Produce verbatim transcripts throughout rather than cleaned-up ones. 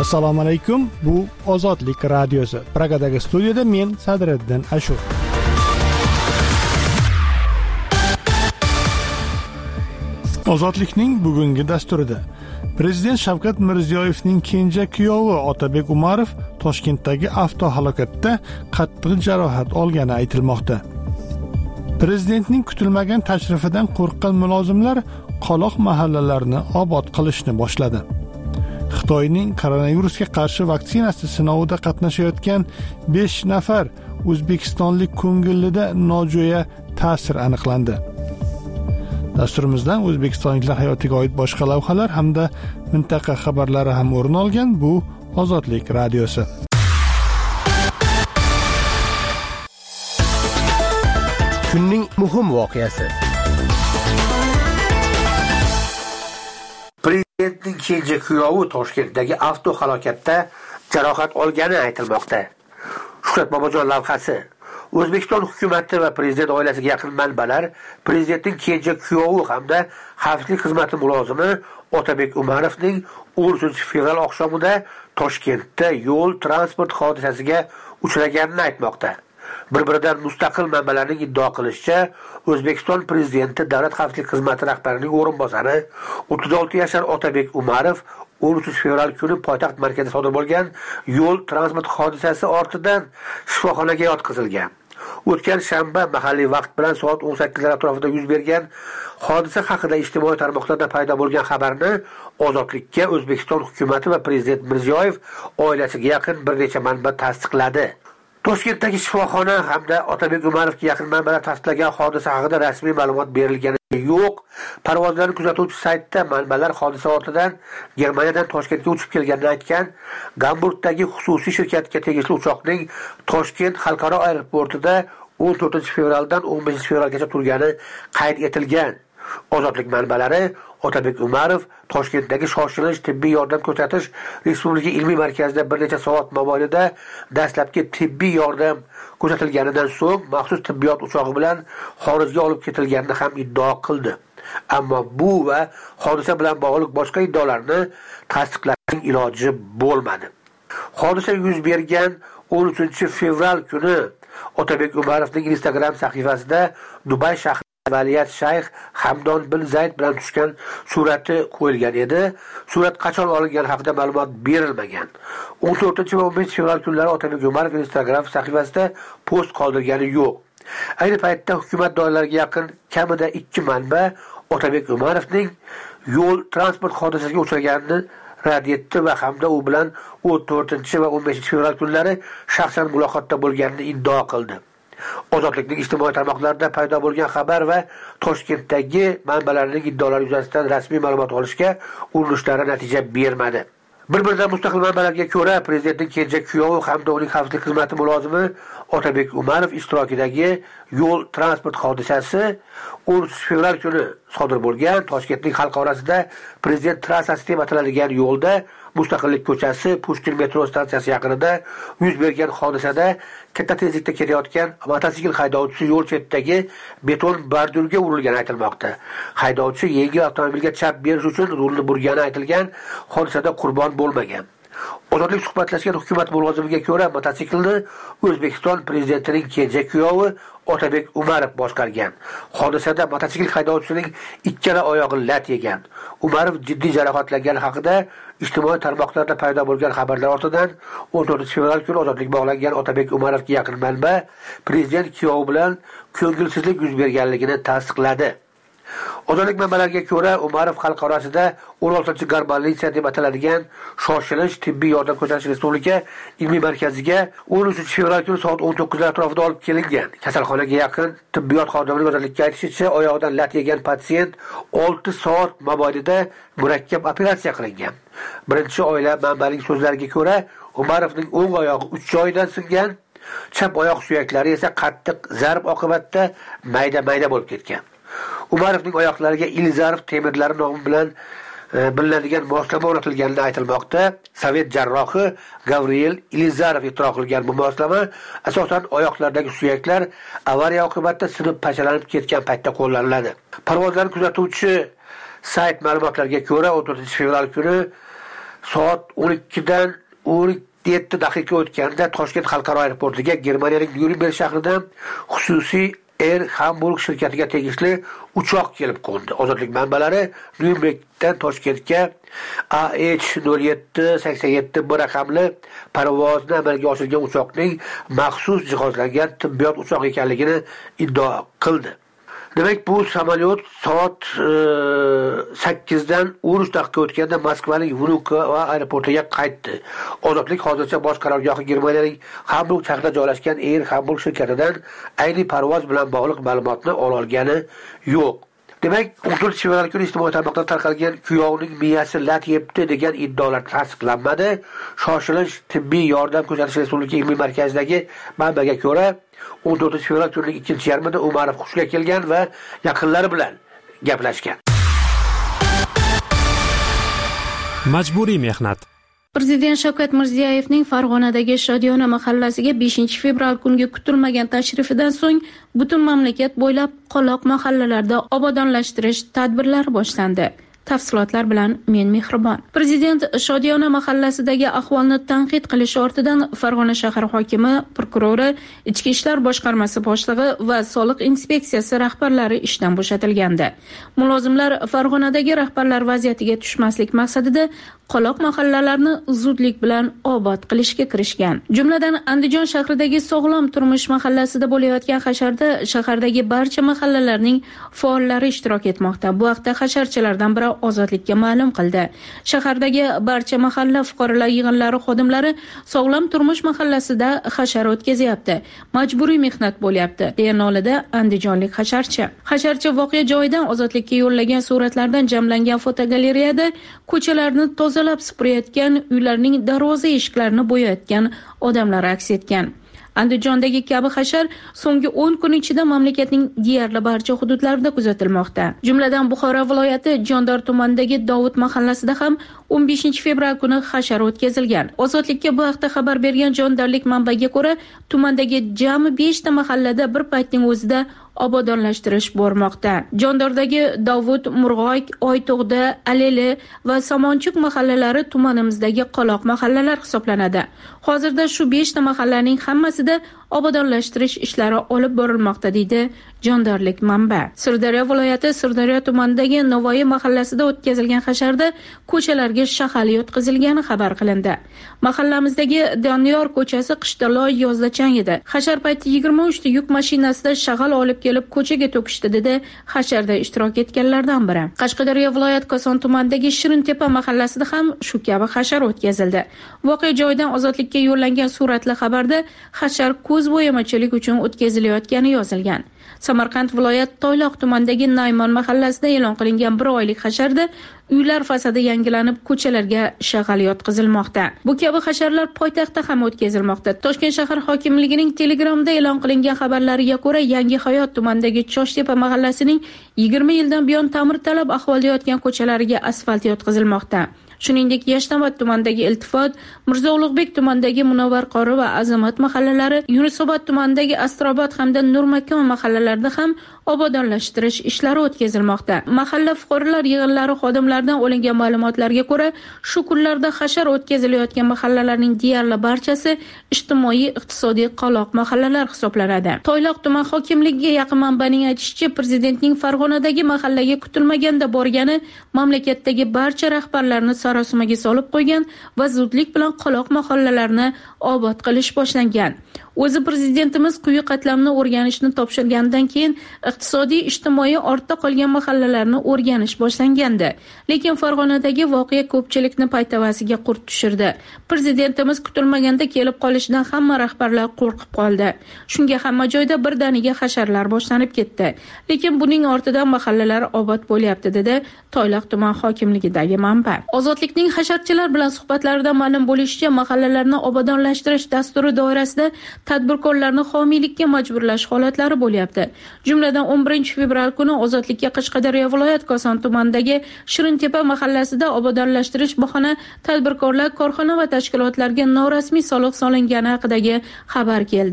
Assalomu alaykum. Bu Ozodlik radiosi. Pragadagi studiyada men Sadriddin Ashur. Ozodlikning bugungi dasturida Prezident Shavkat Mirziyoyevning kenja kuyovi Otabek Umarov Toshkentdagi avtohalokatda qattiq jarohat olgani aytilmoqda. Prezidentning kutilmagan tashrifidan qo'rqqan mulozimlar qoloq mahallalarni obod qilishni boshladi. Xitoyning koronavirusga qarshi vaksinasi sinovida qatnashayotgan besh nafar o'zbekistonlik ko'ngillida nojo'ya ta'sir aniqlandi. Dasturimizdan o'zbekistonliklar hayotiga oid boshqa lavhalar hamda mintaqa xabarlari ham o'rin olgan. Bu Ozodlik radiosi. Kunning muhim voqeasi. Prezidentning kenja kuyovi Toshkentdagi avtohalokatda jarohat olgani aytilmoqda. Shuhrat Bobojon lavhasi. O'zbekiston hukumati va prezident oilasiga yaqin manbalar prezidentning kenja kuyovi hamda xavfsizlik xizmati mulozimi Otabek Umarovning o'n uchinchi fevral oqshomida Toshkentda yo'l transport hodisasiga uchraganini aytmoqda. Bir-biridan mustaqil manbalarning iddao qilishicha, O'zbekiston prezidenti Davlat xavfsizlik xizmati rahbarining o'rinbosari o'ttiz olti yashar Otabek Umarov o'n uchinchi fevral kuni poytaxt markazida sodir bo'lgan yo'l transport hodisasi ortidan shifoxonaga yotqizilgan. O'tgan shanba mahalliy vaqt bilan soat o'n sakkizlar atrofida yuz bergan hodisa haqida ijtimoiy tarmoqlarda paydo bo'lgan xabarni Ozodlikka O'zbekiston hukumati va prezident Mirziyoyev oilasiga yaqin bir necha manba tasdiqladi. Toshkentdagi shifoxona hamda Otabek Umarovga yaqin manbalar tasdiqlagan hodisa haqida rasmiy ma'lumot berilgani yo'q. Parvozlarni kuzatuvchi saytda manbalar hodisa ortidan Germaniyadan Toshkentga uchib kelganini aytgan. Gamburgdagi xususiy shirkatga tegishli uchoqning Toshkent xalqaro aeroportida o'n to'rtinchi fevraldan o'n beshinchi fevralgacha turgani qayd etilgan. Ozodlik manbalari Otabek Umarov Toshkentdagi shoshilinch tibbiy yordam ko'rsatish Respublika ilmiy markazida bir necha soat mobaynida dastlabki tibbiy yordam ko'rsatilganidan so'ng maxsus tibbiyot uchog'i bilan xorijga olib ketilganini ham iddao qildi. Ammo bu va hodisa bilan bog'liq boshqa iddaolarni tasdiqlashning iloji bo'lmadi. Hodisa yuz bergan o'n uchinchi fevral kuni Otabek Umarovning Instagram sahifasida Dubay shahri Valiyat Shayx Hamdon bin Zayd bilan tushgan surati qo'yilgan edi. Surat qachon olingani haqida ma'lumot berilmagan. o'n to'rtinchi va o'n beshinchi fevral kunlari Otabek Umarov Instagram sahifasida post qoldirgani yo'q. Ayni paytda hukumat doiralariga yaqin kamida ikki manba Otabek Umarovning yo'l transport hodisasiga uchraganini rad etdi va hamda u bilan o'n to'rtinchi va o'n beshinchi fevral kunlari shaxsan muloqotda bo'lganini iddao qildi. Ozodlikning ijtimoiy tarmoqlarida paydo bo'lgan xabar va Toshkentdagi manbalarning iddaolari yuzasidan rasmiy ma'lumot olishga urinishlari natija bermadi. Bir-biridan mustaqil manbalarga ko'ra, prezidentning kenja kuyovi hamda uning xavfsizlik xizmati mulozimi Otabek Umarov ishtirokidagi yo'l transport hodisasi o'n uchinchi fevral kuni sodir bo'lgan. Toshkentning xalq orasida prezident trassasi deb ataladigan yo'lda Mustaqillik ko'chasi Pushkin metro stansiyasi yaqinida yuz bergan hodisada katta tezlikda ketayotgan mototsikl haydovchisi yo'l chetidagi beton bordurga urilgani aytilmoqda. Haydovchi yengil avtomobilga chap berish uchun rulni burgani aytilgan. Hodisada qurbon bo'lmagan. Ozodlik suhbatlashgan hukumat mulozimiga ko'ra, mototsiklni O'zbekiston prezidentining kenja kuyovi Otabek Umarov boshqargan. Hodisada mototsikl haydovchisining ikkala oyog'i lat yegan. Umarov jiddiy jarohatlangani haqida ijtimoiy tarmoqlarda paydo bo'lgan xabarlar ortidan o'n to'rtinchi fevral kuni ozodlik bog'langan Otabek Umarovga yaqin manba prezident kuyovi bilan ko'ngilsizlik yuz berganligini tasdiqladi. Ozodlik manbalariga ko'ra, Umarov xalq orasida o'n oltinchi garbolisiya deb ataladigan shoshilinch tibbiy yordam ko'rsatish Respublika ilmiy markaziga o'n uchinchi fevral kuni soat o'n to'qqizlar atrofida olib kelingan. Kasalxonaga yaqin tibbiyot xodimining ozodlikka aytishicha, oyog'idan lat yegan patsient olti soat mobaynida murakkab operatsiya qilingan. Birinchi oila manbaning so'zlariga ko'ra, Umarovning o'ng oyog'i uch joyidan singan, chap oyoq suyaklari esa qattiq zarb oqibatida mayda-mayda bo'lib ketgan. Umarovning oyoqlariga ilzarf temirlari nomi bilan bilinadigan moslama o'rnatilganini aytilmoqda. Sovet jarrohi Gavril Ilizarov ixtiro qilgan bu moslama asosan oyoqlardagi suyaklar avariya oqibatida sinib parchalanib ketgan paytda qo'llaniladi. Parvozlarni kuzatuvchi sayt ma'lumotlariga ko'ra o'n to'rtinchi fevral kuni soat o'n ikkidan o'n yetti daqiqa o'tganda Toshkent xalqaro aeroportiga Germaniyaning Nyuremberg shahridan xususiy Air Hamburg shirkatiga tegishli uchoq kelib qo'ndi. Ozodlik manbalari Nyurembergdan Toshkentga A H nol yetti sakson yetti B raqamli parvozni amalga oshirgan uchoqning maxsus jihozlangan tibbiyot uchoq ekanligini iddao qildi. Demak, bu samolyot soat sakkizdan o'n uch daqiqa o'tganda Moskvaning Vnukovo aeroportiga qaytdi. Ozodlik hozircha bosh qarorgohi Germaniyaning Hamburg shahrida joylashgan Air Hamburg shirkatidan ayni parvoz bilan bog'liq ma'lumotni ola olgani yo'q. Demak, o'n to'rtinchi fevral kuni ijtimoiy tarmoqda tarqalgan kuyovning miyasi lat yebdi degan iddaolar tasdiqlanmadi. Shoshilinch tibbiy yordam ko'rsatish respublika ilmiy markazidagi manbaga ko'ra, o'n to'rtinchi fevral kunining ikkinchi yarmida Umarov hushiga kelgan va yaqinlari bilan gaplashgan. Majburiy mehnat. Prezident Shavkat Mirziyoyevning Farg'onadagi Shodiyona mahallasiga beshinchi fevral kungi kutilmagan tashrifidan so'ng butun mamlakat bo'ylab qoloq mahallalarda obodonlashtirish tadbirlari boshlandi. Tafsilotlar bilan men Mehribon. Prezident Shodiyona mahallasidagi ahvolni tanqid qilish ortidan Farg'ona shahar hokimi, prokurori, Ichki ishlar boshqarmasi boshlig'i va soliq inspeksiyasi rahbarlari ishdan bo'shatilgandi. Mulozimlar Farg'onadagi rahbarlar vaziyatiga tushmaslik maqsadida qoloq mahallalarni zudlik bilan obod qilishga kirishgan. Jumladan Andijon shahridagi Sog'lom turmush mahallasida bo'layotgan hasharda shahardagi barcha mahallalarning faollari ishtirok etmoqda. Bu haqda hasharchilardan biri Ozodlikka ma'lum qildi. Shahardagi barcha mahalla fuqarolar yig'inlari xodimlari Sog'lom turmush mahallasida hashar o'tkazyapti. Majburiy mehnat bo'lyapti, deya nolida andijonlik hasharchi. Hasharchi voqea joyidan Ozodlikka yo'llagan suratlardan jamlangan fotogalereyada ko'chalarni tozalab supurayotgan, uylarning darvoza eshiklarini bo'yayotgan odamlar aks etgan. Andijondagi kabi hashar so'nggi o'n kun ichida mamlakatning deyarli barcha hududlarida kuzatilmoqda. Jumladan Buxoro viloyati Jondor tumanidagi Dovud mahallasida ham o'n beshinchi fevral kuni hashar o'tkazilgan. Ozodlikka bu haqda xabar bergan jondorlik manbaga ko'ra, tumandagi jami besh ta mahallada bir paytning o'zida obodonlashtirish bormoqda. Jondordagi Dovud, Murg'oy, Oytug'da, Aleli va Somonchuk mahallalari tumanimizdagi qoloq mahallalar hisoblanadi. Hozirda shu besh ta mahallaning hammasida obodonlashtirish ishlari olib borilmoqda, deydi jondorlik manba. Sirdaryo viloyati Sirdaryo tumanidagi Navoiy mahallasida o'tkazilgan hasharda ko'chalarga shahal yotqizilgani xabar qilindi. Mahallamizdagi Doniyor ko'chasi qishda loy, yozda chang edi. Hashar payti yigirma uch ta yuk mashinasida shag'al olib kelib ko'chaga to'kishdi, dedi hasharda ishtirok etganlardan biri. Qashqadaryo viloyat Koson tumanidagi Shirintepa mahallasida ham shu kabi hashar o'tkazildi. Voqea joyidan Ozodlikka yo'llangan suratli xabarda hashar ko'z bo'yamachilik uchun o'tkazilayotgani yozilgan. Samarqand viloyat Toyloq tumanidagi Naymon mahallasida e'lon qilingan bir oylik hasharda uylar fasadi yangilanib, ko'chalarga shag'al yotqizilmoqda. Bu kabi hasharlar poytaxtda ham o'tkazilmoqda. Toshkent shahar hokimligining Telegramda e'lon qilingan xabarlariga ko'ra, Yangi Hayot tumanidagi Choshtepa mahallasining yigirma yildan buyon ta'mirtalab ahvolda yotgan ko'chalariga asfalt yotqizilmoqda. Shuningdek, Yashnobod tumanidagi Iltifot, Mirzo Ulug'bek tumanidagi Munavvar qori va Azamat mahallalari, Yunusobod tumanidagi Astrobod hamda Nurmakon mahallalarida ham obodonlashtirish ishlari o'tkazilmoqda. Mahalla fuqarolar yig'inlari xodimlaridan olingan ma'lumotlarga ko'ra, shu kunlarda hashar o'tkazilayotgan mahallalarning deyarli barchasi ijtimoiy iqtisodiy qoloq mahallalar hisoblanadi. Toyloq tuman hokimligiga yaqin manbaning aytishicha, prezidentning Farg'onadagi mahallaga kutilmaganda borgani mamlakatdagi barcha rahbarlarni sarosimaga solib qo'ygan va zudlik bilan qoloq mahallalarni obod qilish boshlangan. O'zi prezidentimiz quyi qatlamni o'rganishni topshirgandan keyin iqtisodiy ijtimoiy ortda qolgan mahallalarni o'rganish boshlangandi. Lekin Farg'onadagi voqea ko'pchilikni paytavasiga qurt tushirdi. Prezidentimiz kutilmaganda kelib qolishidan hamma rahbarlar qo'rqib qoldi. Shunga hamma joyda birdaniga hasharlar boshlanib ketdi. Lekin buning ortidan mahallalar obod bo'lyapti, dedi Toyloq tuman hokimligidagi manba. Ozodlikning hasharchilar bilan suhbatlarida ma'lum bo'lishicha, mahallalarni obodonlashtirish dasturi doirasida tadbirkorlarni homiylikka majburlash holatlari bo'lyapti. Jumladan o'n birinchi fevral kuni Ozodlikka Qashqadaryo viloyat Koson tumanidagi Shirintepa mahallasida obodonlashtirish bahona tadbirkorlar, korxona va tashkilotlarga norasmiy soliq solingani haqidagi xabar keldi.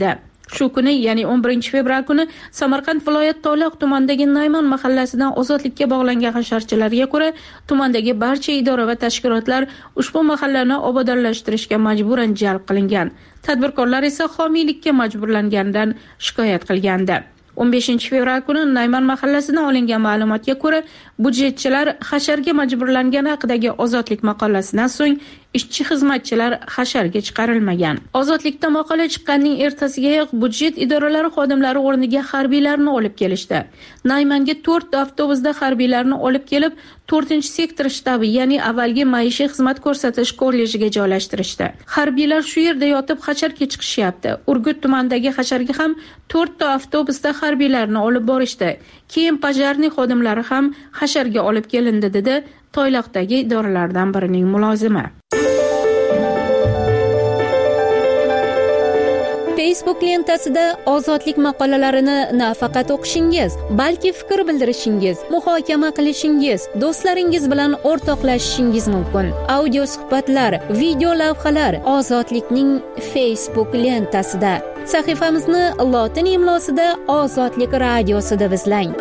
Shu kuni, ya'ni o'n birinchi fevral kuni Samarqand viloyat Toyloq tumanidagi Nayman mahallasidan ozodlikka bog'langan hasharchilarga ko'ra, tumandagi barcha idora va tashkilotlar ushbu mahallani obodonlashtirishga majburan jalb qilingan. Tadbirkorlar esa homiylikka majburlanganidan shikoyat qilgandi. o'n beshinchi fevral kuni Nayman mahallasidan olingan ma'lumotga ko'ra, budjetchilar hasharga majburlangani haqidagi ozodlik maqolasidan so'ng ishchi xizmatchilar hasharga chiqarilmagan. Ozodlikda maqola chiqqanning ertasigayoq budjet idoralari xodimlari o'rniga harbiylarni olib kelishdi. Naymanga to'rt avtobusda harbiylarni olib kelib, to'rtinchi sektor shtabi, ya'ni avvalgi maishiy xizmat ko'rsatish kollejiga joylashtirishdi. Harbiylar shu yerda yotib hasharga chiqishyapti. Urgut tumanidagi hasharga ham to'rtta avtobusda harbiylarni olib borishdi. Keyin pajarniy xodimlari ham hasharga olib kelindi, dedi Toyloqdagi idoralardan birining mulozimi. Facebook lentasida ozodlik maqolalarini nafaqat o'qishingiz, balki fikr bildirishingiz, muhokama qilishingiz, do'stlaringiz bilan o'rtoqlashishingiz mumkin. Audio suhbatlar, video lavhalar Ozodlikning Facebook lentasida. Sahifamizni lotin imlosida Ozodlik radiosi deb izlang.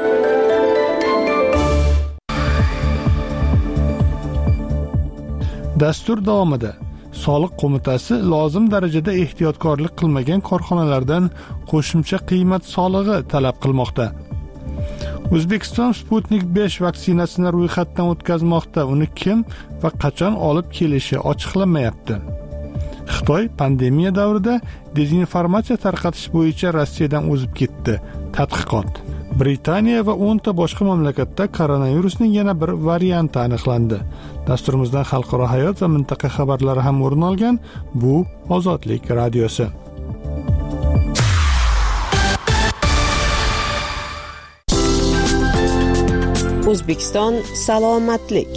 Dastur davomida Soliq qo'mitasi lozim darajada ehtiyotkorlik qilmagan korxonalardan qo'shimcha qiymat solig'i talab qilmoqda. O'zbekiston Sputnik besh vaksinasini ro'yxatdan o'tkazmoqda. Uni kim va qachon olib kelishi ochiqlanmayapti. Xitoy pandemiya davrida dezinformatsiya tarqatish bo'yicha Rossiyadan o'zib ketdi. Tadqiqot. Britaniya va o'nta boshqa mamlakatda koronavirusning yana bir varianti aniqlandi. Dasturimizdan xalqaro hayot va mintaqa xabarlari ham o'rin olgan. Bu Ozodlik radiosi. O'zbekiston salomatlik.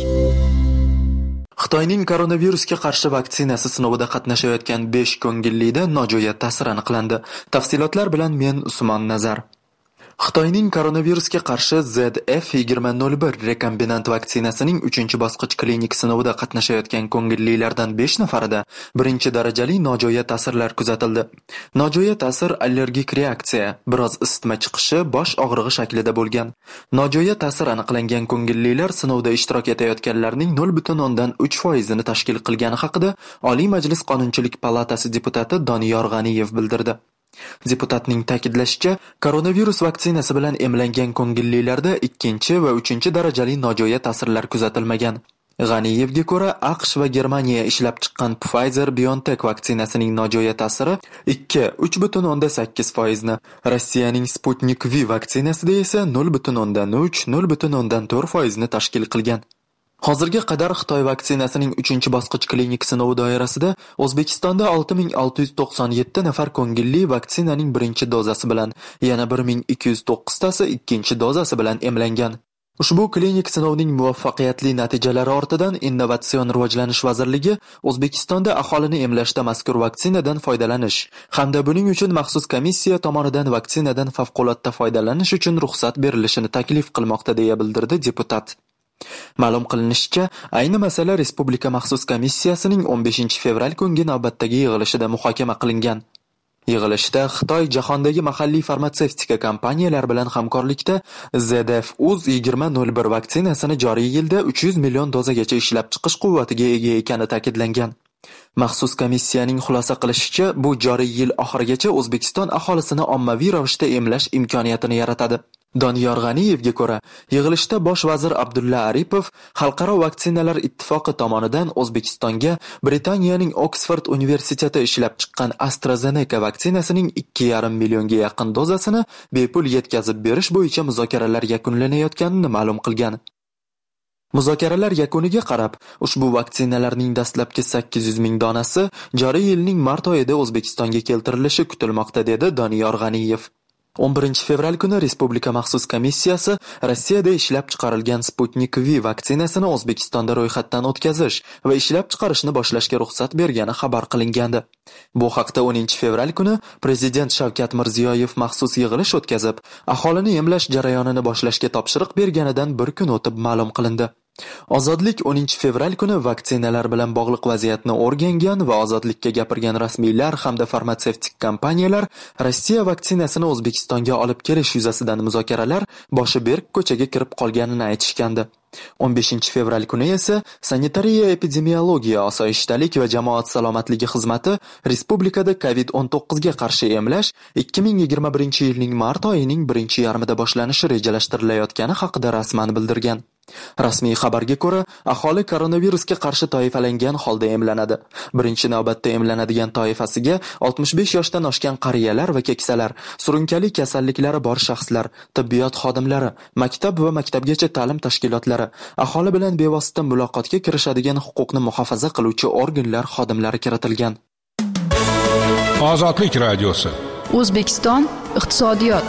Xitoyning koronavirusga qarshi vaksinasi sinovida qatnashayotgan besh ko'ngillida nojo'ya ta'sir aniqlandi. Tafsilotlar bilan men Usmon Nazar. Xitoyning koronavirusga qarshi Z F yigirma nol bir rekombinant vaksinasining uchinchi bosqich klinik sinovida qatnashayotgan ko'ngillilardan besh nafarida birinchi darajali nojo'ya ta'sirlar kuzatildi. Nojo'ya ta'sir allergik reaksiya, biroz isitma chiqishi, bosh og'rig'i shaklida bo'lgan. Nojo'ya ta'sir aniqlangan ko'ngillilar sinovda ishtirok etayotganlarning nol butun o'ndan uch foizini tashkil qilgani haqida Oliy Majlis Qonunchilik palatasi deputati Doniyor G'aniyev bildirdi. Deputatning ta'kidlashicha, koronavirus vaksinasi bilan emlangan ko'ngillilarda ikkinchi va uchinchi darajali nojo'ya ta'sirlar kuzatilmagan. G'aniyevga ko'ra, AQSh va Germaniya ishlab chiqqan Pfizer-BioNTech vaksinasining nojo'ya ta'siri ikki uch butun o'ndan sakkiz foizni, Rossiyaning Sputnik V vaksinasida esa nol butun o'ndan uch nol butun o'ndan to'rt foizni tashkil qilgan. Hozirga qadar Xitoy vaksinasining uchinchi bosqich klinik sinovi doirasida O'zbekistonda olti ming olti yuz to'qson yetti nafar ko'ngilli vaksinaning birinchi dozasi bilan, yana bir ming ikki yuz to'qqiz tasi ikkinchi dozasi bilan emlangan. Ushbu klinik sinovning muvaffaqiyatli natijalari ortidan Innovatsion rivojlanish vazirligi O'zbekistonda aholini emlashda mazkur vaksinadan foydalanish hamda buning uchun maxsus komissiya tomonidan vaksinadan favqulodda foydalanish uchun ruxsat berilishini taklif qilmoqda, deya bildirdi deputat. Ma'lum qilinishicha, ayni masala Respublika maxsus komissiyasining o'n beshinchi fevral kungi navbatdagi yig'ilishida muhokama qilingan. Yig'ilishda Xitoy jahondagi mahalliy farmatsevtika kompaniyalar bilan hamkorlikda Z F U Z yigirma nol bir vaksinasini joriy yilda uch yuz million dozagacha ishlab chiqish quvvatiga ega ekani ta'kidlangan. Maxsus komissiyaning xulosa qilishicha, bu joriy yil oxirigacha O'zbekiston aholisini ommaviy ravishda emlash imkoniyatini yaratadi. Doniyor G'aniyevga ko'ra, yig'ilishda bosh vazir Abdulla Aripov Xalqaro vaksinalar ittifoqi tomonidan O'zbekistonga Britaniyaning Oksford universiteti ishlab chiqqan AstraZeneca vaksinasining ikki yarim millionga yaqin dozasini bepul yetkazib berish bo'yicha muzokaralar yakunlanayotganini ma'lum qilgan. Muzokaralar yakuniga qarab, ushbu vaksinalarning dastlabki sakkiz yuz ming donasi joriy yilning mart oyida O'zbekistonga keltirilishi kutilmoqda, dedi Doniyor G'aniyev. o'n birinchi fevral kuni Respublika maxsus komissiyasi Rossiyada ishlab chiqarilgan Sputnik V vaksinasini O'zbekistonda ro'yxatdan o'tkazish va ishlab chiqarishni boshlashga ruxsat bergani xabar qilingandi. Bu haqda o'ninchi fevral kuni Prezident Shavkat Mirziyoyev maxsus yig'ilish o'tkazib, aholini emlash jarayonini boshlashga topshiriq berganidan bir kun o'tib ma'lum qilindi. Ozodlik o'ninchi fevral kuni vaksinalar bilan bog'liq vaziyatni o'rgangan va ozodlikka gapirgan rasmiylar hamda farmatsevtik kompaniyalar Rossiya vaksinasini O'zbekistonga olib kelish yuzasidan muzokaralar boshi berk ko'chaga kirib qolganini aytishgandi. o'n beshinchi fevral kuni esa Sanitariya epidemiologiya, osoyishtalik va jamoat salomatligi xizmati respublikada kovid o'n to'qqiz ga qarshi emlash ikki ming yigirma birinchi yilning mart oyining birinchi yarmida boshlanishi rejalashtirilayotgani haqida rasman bildirgan. Rasmiy xabarga ko'ra, aholi koronavirusga qarshi toifalangan holda emlanadi. Birinchi navbatda emlanadigan toifasiga oltmish besh yoshdan oshgan qariyalar va keksalar, surunkali kasalliklari bor shaxslar, tibbiyot xodimlari, maktab va maktabgacha ta'lim tashkilotlari, aholi bilan bevosita muloqotga kirishadigan huquqni muhofaza qiluvchi organlar xodimlari kiritilgan. Ozodlik radiosi. O'zbekiston iqtisodiyot.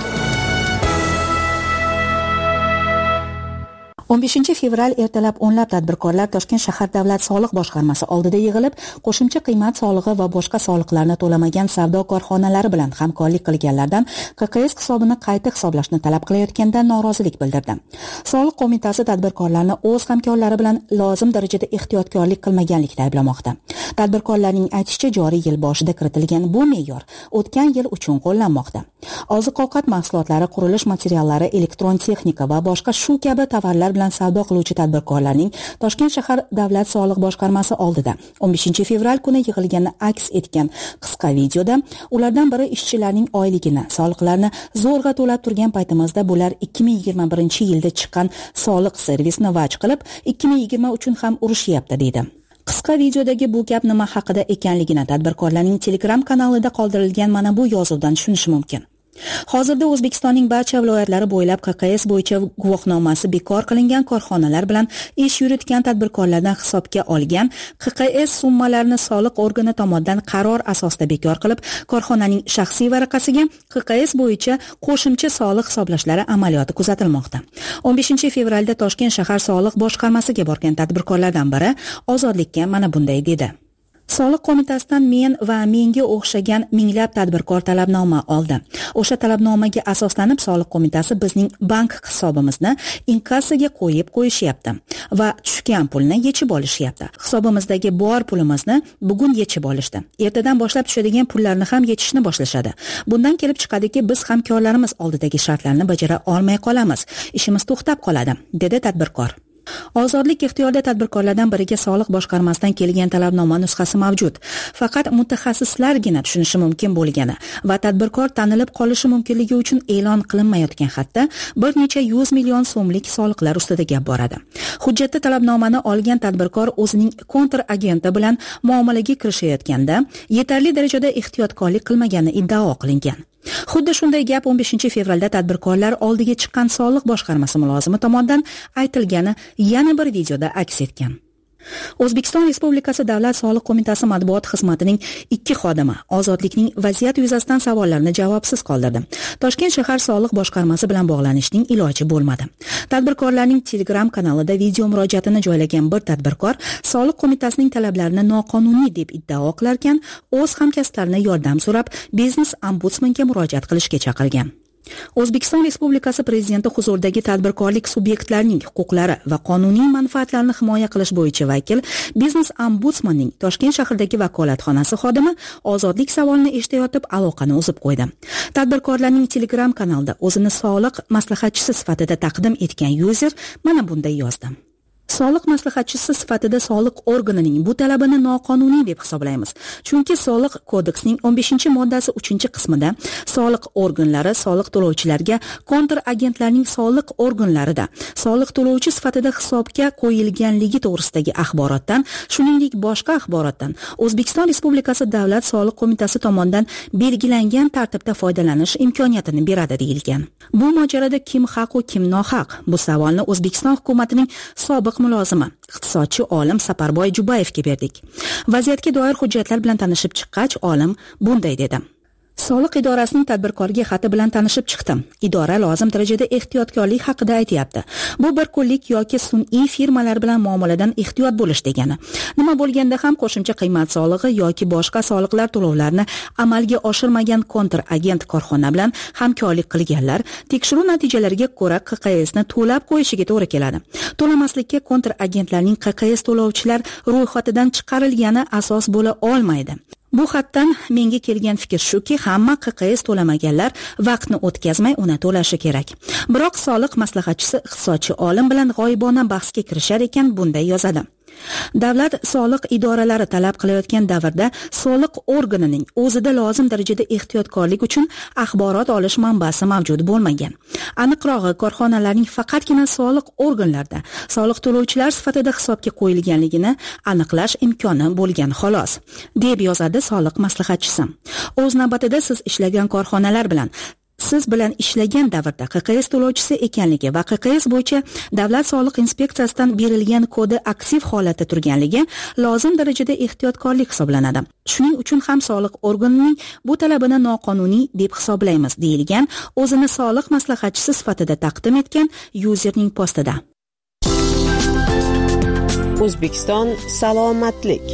o'n beshinchi fevral ertalab o'nlab tadbirkorlar Toshkent shahar davlat soliq boshqarmasi oldida yig'ilib, qo'shimcha qiymat solig'i va boshqa soliqlarni to'lamagan savdo korxonalari bilan hamkorlik qilganlardan Q Q S hisobini qayta hisoblashni talab qilayotganidan norozilik bildirdi. Soliq qo'mitasi tadbirkorlarni o'z hamkorlari bilan lozim darajada ehtiyotkorlik qilmaganlikda ayblamoqda. Tadbirkorlarning aytishicha, joriy yil boshida kiritilgan bu me'yor o'tgan yil uchun qo'llanmoqda. Oziq-ovqat mahsulotlari, qurilish materiallari, elektron texnika va boshqa shu kabi tovarlar bilan savdo qiluvchi tadbirkorlarning Toshkent shahar davlat soliq boshqarmasi oldida o'n beshinchi fevral kuni yig'ilgani aks etgan qisqa videoda ulardan biri ishchilarning oyligini, soliqlarni zo'rg'a to'lab turgan paytimizda bular ikki ming yigirma birinchi yilda chiqqan soliq servisini vaj qilib ikki ming yigirma uchun ham urushyapti deydi. Qisqa videodagi bu gap nima haqida ekanligini tadbirkorlarning Telegram kanalida qoldirilgan mana bu yozuvdan tushunish mumkin. Hozirda O'zbekistonning barcha viloyatlari bo'ylab Q Q S bo'yicha guvohnomasi bekor qilingan korxonalar bilan ish yuritgan tadbirkorlardan hisobga olgan Q Q S summalarini soliq organi tomonidan qaror asosida bekor qilib, korxonaning shaxsiy varaqasiga Q Q S bo'yicha qo'shimcha soliq hisoblashlari amaliyoti kuzatilmoqda. o'n beshinchi fevralda Toshkent shahar soliq boshqarmasiga borgan tadbirkorlardan biri Ozodlikka mana bunday dedi. Soliq qo'mitasidan men va menga o'xshagan minglab tadbirkor talabnoma oldi. O'sha talabnomaga asoslanib soliq qo'mitasi bizning bank hisobimizni inkassaga qo'yib qo'yishyapti va tushgan pulni yechib olishyapti. Hisobimizdagi bor pulimizni bugun yechib olishdi. Ertadan boshlab tushadigan pullarni ham yechishni boshlashadi. Bundan kelib chiqadiki, biz hamkorlarimiz oldidagi shartlarni bajara olmay qolamiz. Ishimiz to'xtab qoladi, dedi tadbirkor. Ozodlik ixtiyorida tadbirkorlardan biriga soliq boshqarmasidan kelgan talabnoma nusxasi mavjud. Faqat mutaxassislargina tushunishi mumkin bo'lgani va tadbirkor tanilib qolishi mumkinligi uchun e'lon qilinmayotgan xatda bir necha yuz million so'mlik soliqlar ustida gap boradi. Hujjatda talabnomani olgan tadbirkor o'zining kontra agenti bilan muomalaga kirishayotganda yetarli darajada ehtiyotkorlik qilmagani iddao qilingan. Xuddi shunday gap o'n beshinchi fevralda tadbirkorlar oldiga chiqqan soliq boshqarmasi mulozimi tomonidan aytilgani yana bir videoda aks etgan. O'zbekiston Respublikasi Davlat soliq qo'mitasi matbuot xizmatining ikki xodimi Ozodlikning vaziyat yuzasidan savollarini javobsiz qoldirdi. Toshkent shahar soliq boshqarmasi bilan bog'lanishning iloji bo'lmadi. Tadbirkorlarning Telegram kanalida video murojaatini joylagan bir tadbirkor soliq qo'mitasining talablarini noqonuniy deb iddao qilarkan, o'z hamkasblarini yordam so'rab biznes ombudsmanga murojaat qilishga chaqirgan. O'zbekiston Respublikasi Prezidenti huzuridagi tadbirkorlik subyektlarining huquqlari va qonuniy manfaatlarini himoya qilish bo'yicha vakil biznes ombudsmanning Toshkent shahridagi vakolatxonasi xodimi Ozodlik savolini eshitayotib aloqani uzib qo'ydi. Tadbirkorlarning Telegram kanalida o'zini soliq maslahatchisi sifatida taqdim etgan yuzer mana bunday yozdi. Soliq maslahatchisi sifatida soliq organining bu talabini noqonuniy deb hisoblaymiz. Chunki soliq kodeksining o'n beshinchi moddasi uchinchi qismida soliq organlari soliq to'lovchilarga kontra agentlarning soliq organlarida soliq to'lovchi sifatida hisobga qo'yilganligi to'g'risidagi axborotdan, shuningdek boshqa axborotdan O'zbekiston Respublikasi Davlat soliq qo'mitasi tomonidan belgilangan tartibda foydalanish imkoniyatini beradi deyilgan. Bu mojaroda kim haq va kim nohaq? Bu savolni O'zbekiston hukumatining sobiq mulozimi, iqtisodchi olim Saparboy Jubayevga berdik. Vaziyatga doir hujjatlar bilan tanishib chiqqach, olim bunday dedi. Soliq idorasining tadbirkorga xati bilan tanishib chiqdim. Idora lozim darajada ehtiyotkorlik haqida aytyapti. Bu bir kunlik yoki sun'iy firmalar bilan muomaladan ehtiyot bo'lish degani. Nima bo'lganda ham qo'shimcha qiymat solig'i yoki boshqa soliqlar to'lovlarini amalga oshirmagan kontragent korxona bilan hamkorlik qilganlar tekshiruv natijalariga ko'ra Q Q S ni to'lab qo'yishiga to'g'ri keladi. To'lamaslikka kontragentlarning Q Q S to'lovchilar ro'yxatidan chiqarilgani asos bo'la olmaydi. Bu xatdan menga kelgan fikr shuki, hamma Q Q S to'lamaganlar vaqtni o'tkazmay uni to'lashi kerak. Biroq soliq maslahatchisi iqtisodchi olim bilan g'oyibona bahsga kirishar ekan bunday yozadi. Davlat soliq idoralari talab qilayotgan davrda soliq organining o'zida lozim darajada ehtiyotkorlik uchun axborot olish manbasi mavjud bo'lmagan. Aniqrog'i, korxonalarning faqatgina soliq organlarida soliq to'lovchilar sifatida hisobga qo'yilganligini aniqlash imkoni bo'lgan xolos, deb yozadi soliq maslahatchisi. O'z navbatida siz ishlagan korxonalar bilan siz bilan ishlagan davrda Q Q S to'lovchisi ekanligi va Q Q S bo'yicha Davlat soliq inspeksiyasidan berilgan kodi aktiv holatda turganligi lozim darajada ehtiyotkorlik hisoblanadi. Shuning uchun ham soliq organining bu talabini noqonuniy deb hisoblaymiz, deyilgan o'zini soliq maslahatchisi sifatida taqdim etgan yuzerning postida. O'zbekiston salomatlik.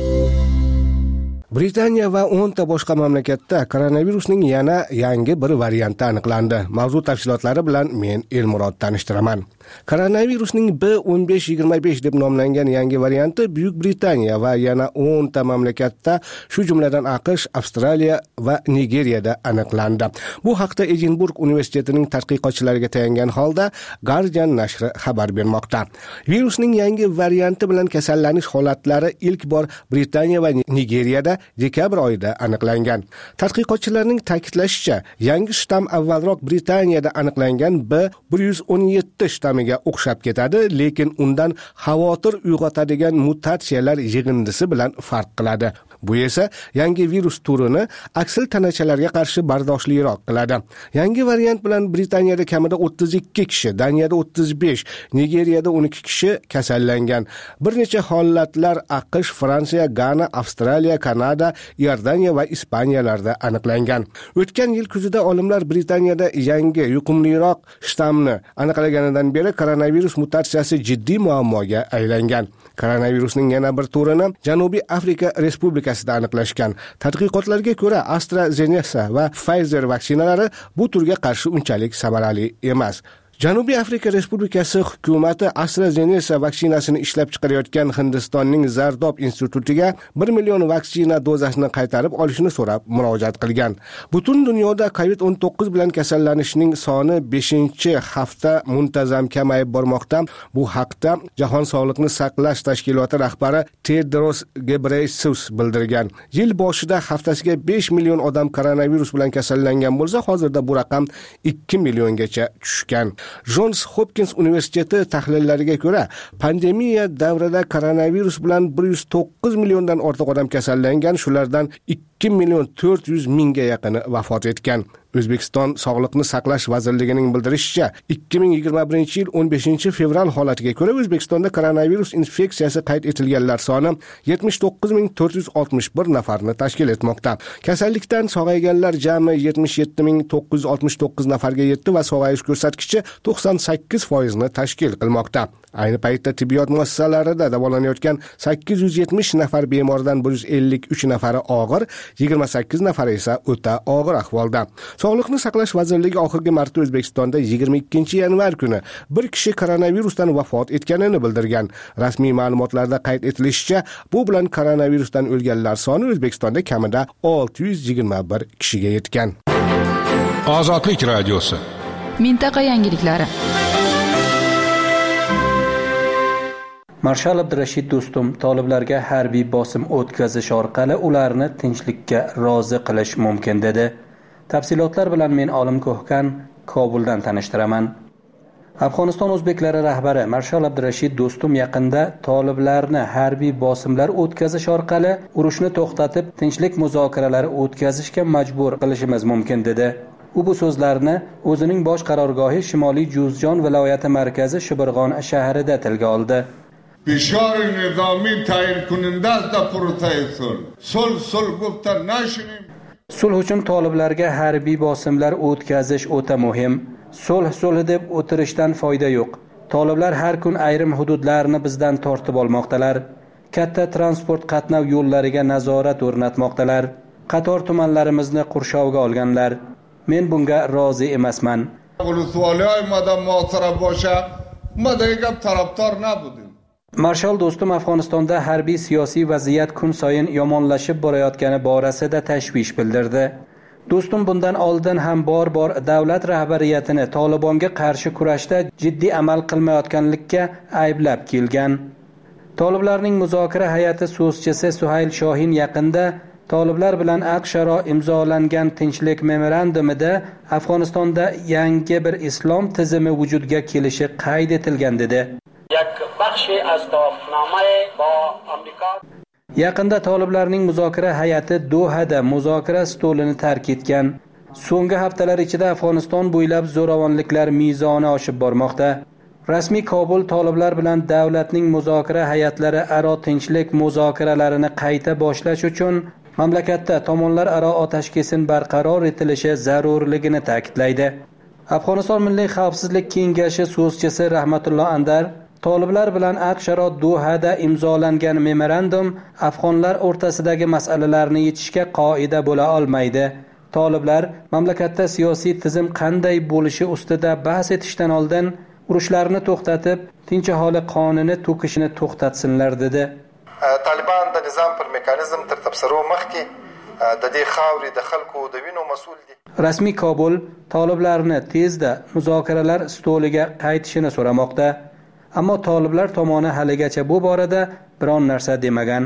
Britaniya va o'nta boshqa mamlakatda koronavirusning yana yangi bir varianti aniqlandi. Mavzu tafsilotlari bilan men Elmurod tanishtiraman. Koronavirusning B o'n besh yigirma besh deb nomlangan yangi varianti Buyuk Britaniya va yana o'nta mamlakatda, shu jumladan AQSh, Avstraliya va Nigeriyada aniqlandi. Bu haqda Edinburg universitetining tadqiqotchilariga tayangan holda Guardian nashri xabar bermoqda. Virusning yangi varianti bilan kasallanish holatlari ilk bor Britaniya va Nigeriyada dekabr oyida aniqlangan. Tadqiqotchilarning ta'kidlashicha, yangi shtamm avvalroq Britaniyada aniqlangan B bir yuz o'n yetti shtammiga o'xshab ketadi, lekin undan xavotir uyg'otadigan mutatsiyalar yig'indisi bilan farq qiladi. Bu esa yangi virus turini aksil tanachalarga qarshi bardoshliroq qiladi. Yangi variant bilan Britaniyada kamida o'ttiz ikki kishi, Daniyada o'ttiz besh, Nigeriyada o'n ikki kishi kasallangan. Bir necha holatlar AQSh, Fransiya, Gana, Avstraliya, Kanada, Iordaniya va Ispaniyalarda aniqlangan. O'tgan yil kuzida olimlar Britaniyada yangi yuqumliroq shtammni aniqlaganidan beri koronavirus mutatsiyasi jiddiy muammoga aylangan. Koronavirusning yana bir turini Janubiy Afrika Respublikasida aniqlashgan. Tadqiqotlarga ko'ra AstraZeneca va Pfizer vaksinalari bu turga qarshi unchalik samarali emas. Janubiy Afrika Respublikasi hukumati AstraZeneca vaksinasini ishlab chiqarayotgan Hindistonning Zardob institutiga bir million vaksina dozasini qaytarib olishni so'rab murojaat qilgan. Butun dunyoda covid o'n to'qqiz bilan kasallanishning soni beshinchi hafta muntazam kamayib bormoqda. Bu haqda Jahon sog'liqni saqlash tashkiloti rahbari Tedros Ghebreyesus bildirgan. Yil boshida haftasiga besh million odam koronavirus bilan kasallangan bo'lsa, hozirda bu raqam ikki milliongacha tushgan. Johns Hopkins universiteti tahlillariga ko'ra, pandemiya davrida koronavirus bilan bir yuz to'qqiz milliondan ortiq odam kasallangan, shulardan ikki million to'rt yuz mingga yaqini vafot etgan. O'zbekiston Sog'liqni saqlash vazirligining bildirishicha, ikki ming yigirma birinchi yil o'n beshinchi fevral holatiga ko'ra O'zbekistonda koronavirus infeksiyasi qayd etilganlar soni yetmish to'qqiz ming to'rt yuz oltmish bir nafarni tashkil etmoqda. Kasallikdan sog'ayganlar jami yetmish yetti ming to'qqiz yuz oltmish to'qqiz nafarga yetdi va sog'ayish ko'rsatkichi to'qson sakkiz foiz ni tashkil qilmoqda. Ayni paytda tibbiyot muassasalarida davolanayotgan sakkiz yuz yetmish nafar bemordan bir yuz ellik uch nafari og'ir, yigirma sakkiz nafari esa o'ta og'ir ahvolda. Sog'liqni saqlash vazirligi oxirgi marta O'zbekistonda yigirma ikkinchi yanvar kuni bir kishi koronavirusdan vafot etganini bildirgan. Rasmiy ma'lumotlarda qayd etilishicha, bu bilan koronavirusdan o'lganlar soni O'zbekistonda kamida olti yuz yigirma bir kishiga yetgan. Ozodlik radiosi. Mintaqa yangiliklari. Marshal Abdurashid do'stum toliblarga harbiy bosim o'tkazish orqali ularni tinchlikka rozi qilish mumkin dedi. Tafsilotlar bilan men Olim Ko'hkan Kobuldan tanishtiraman. Afg'oniston o'zbeklari rahbari Marshal Abdurashid do'stum yaqinda toliblarni harbiy bosimlar o'tkazish orqali urushni to'xtatib, tinchlik muzokaralari o'tkazishga majbur qilishimiz mumkin dedi. U bu so'zlarni o'zining bosh qarorgohi Shimoliy Juzjon viloyati markazi Shibirg'on shahrida tilga oldi. فشار نظامی تعیین کننده است در پروسه صلح صلح صلح گفتن نشینیم. Sulh uchun toliblarga harbiy bosimlar o'tkazish o'ta muhim. Sulh sulh deb o'tirishdan foyda yo'q. Toliblar har kun ayrim hududlarni bizdan tortib olmoqdalar. Katta transport qatnov yo'llariga nazorat o'rnatmoqdalar. Qator tumanlarimizni qurshovga olganlar. Men bunga rozi emasman. Marshal do'stim Afg'onistonda harbiy siyosiy vaziyat kun sayin yomonlashib borayotgani borasida tashvish bildirdi. Do'stim bundan oldin ham bor-bor davlat rahbariyatini Tolibonga qarshi kurashda jiddiy amal qilmayotganlikka ayblab kelgan. Toliblarning muzokara hay'ati so'zchisi Suhayl Shohin yaqinda Toliblar bilan aqsharo imzolangan tinchlik memorandumida Afg'onistonda yangi bir islom tizimi vujudga kelishi qayd etilgan dedi. Yaqinda Toliblarning muzokara hay'ati Dohada muzokara stolini tark etgan. So'nggi haftalar ichida Afg'oniston bo'ylab zo'ravonliklar mezoni oshib bormoqda. Rasmiy Kobul Toliblar bilan davlatning muzokara hay'atlari aro tinchlik muzokaralarini qayta boshlash uchun mamlakatda tomonlar aro otashkesin barqaror etilishi zarurligini ta'kidlaydi. Afg'oniston Milliy xavfsizlik kengashi so'zchisi Rahmatullo Andar Toliblar bilan aqsharo Dohada imzolangan memorandum afg'onlar o'rtasidagi masalalarni yechishga qoida bo'la olmaydi. Toliblar mamlakatda siyosiy tizim qanday bo'lishi ustida bahs etishdan oldin urushlarni to'xtatib, tinch aholi qonini to'kishini to'xtatsinlar dedi. Taliban da nizam per mekanizm tartibsaro maqki da de xavri da xalqu da vino mas'ul di. Rasmiy Kobul Toliblarni tezda muzokaralar stoliga qaytishini so'ramoqda. Ammo Toliblar tomoni haligacha bu borada biron narsa demagan.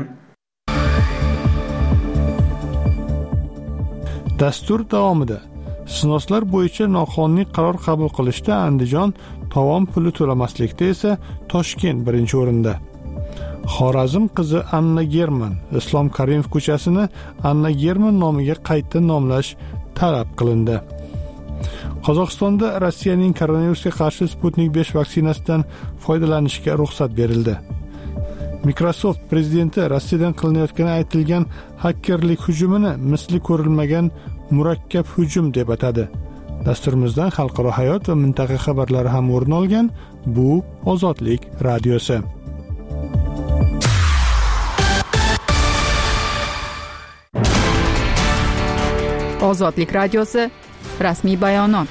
Dastur davomida snoslar bo'yicha noqonuniy qaror qabul qilishda Andijon, tovon puli to'lamaslikda esa Toshkent birinchi o'rinda. Xorazm qizi Anna German Islom Karimov ko'chasini Anna German nomiga qayta nomlash talab qilindi. Qozog'istonda Rossiyaning koronavirusga qarshi Sputnik besh vaksinasidan foydalanishga ruxsat berildi. Microsoft prezidenti Rossiyadan qilinayotgani aytilgan hakkerlik hujumini misli ko'rilmagan murakkab hujum deb atadi. Dasturimizdan xalqaro hayot va mintaqa xabarlari ham o'rin olgan. Bu Ozodlik radiosi. Ozodlik radiosi rasmiy bayonot.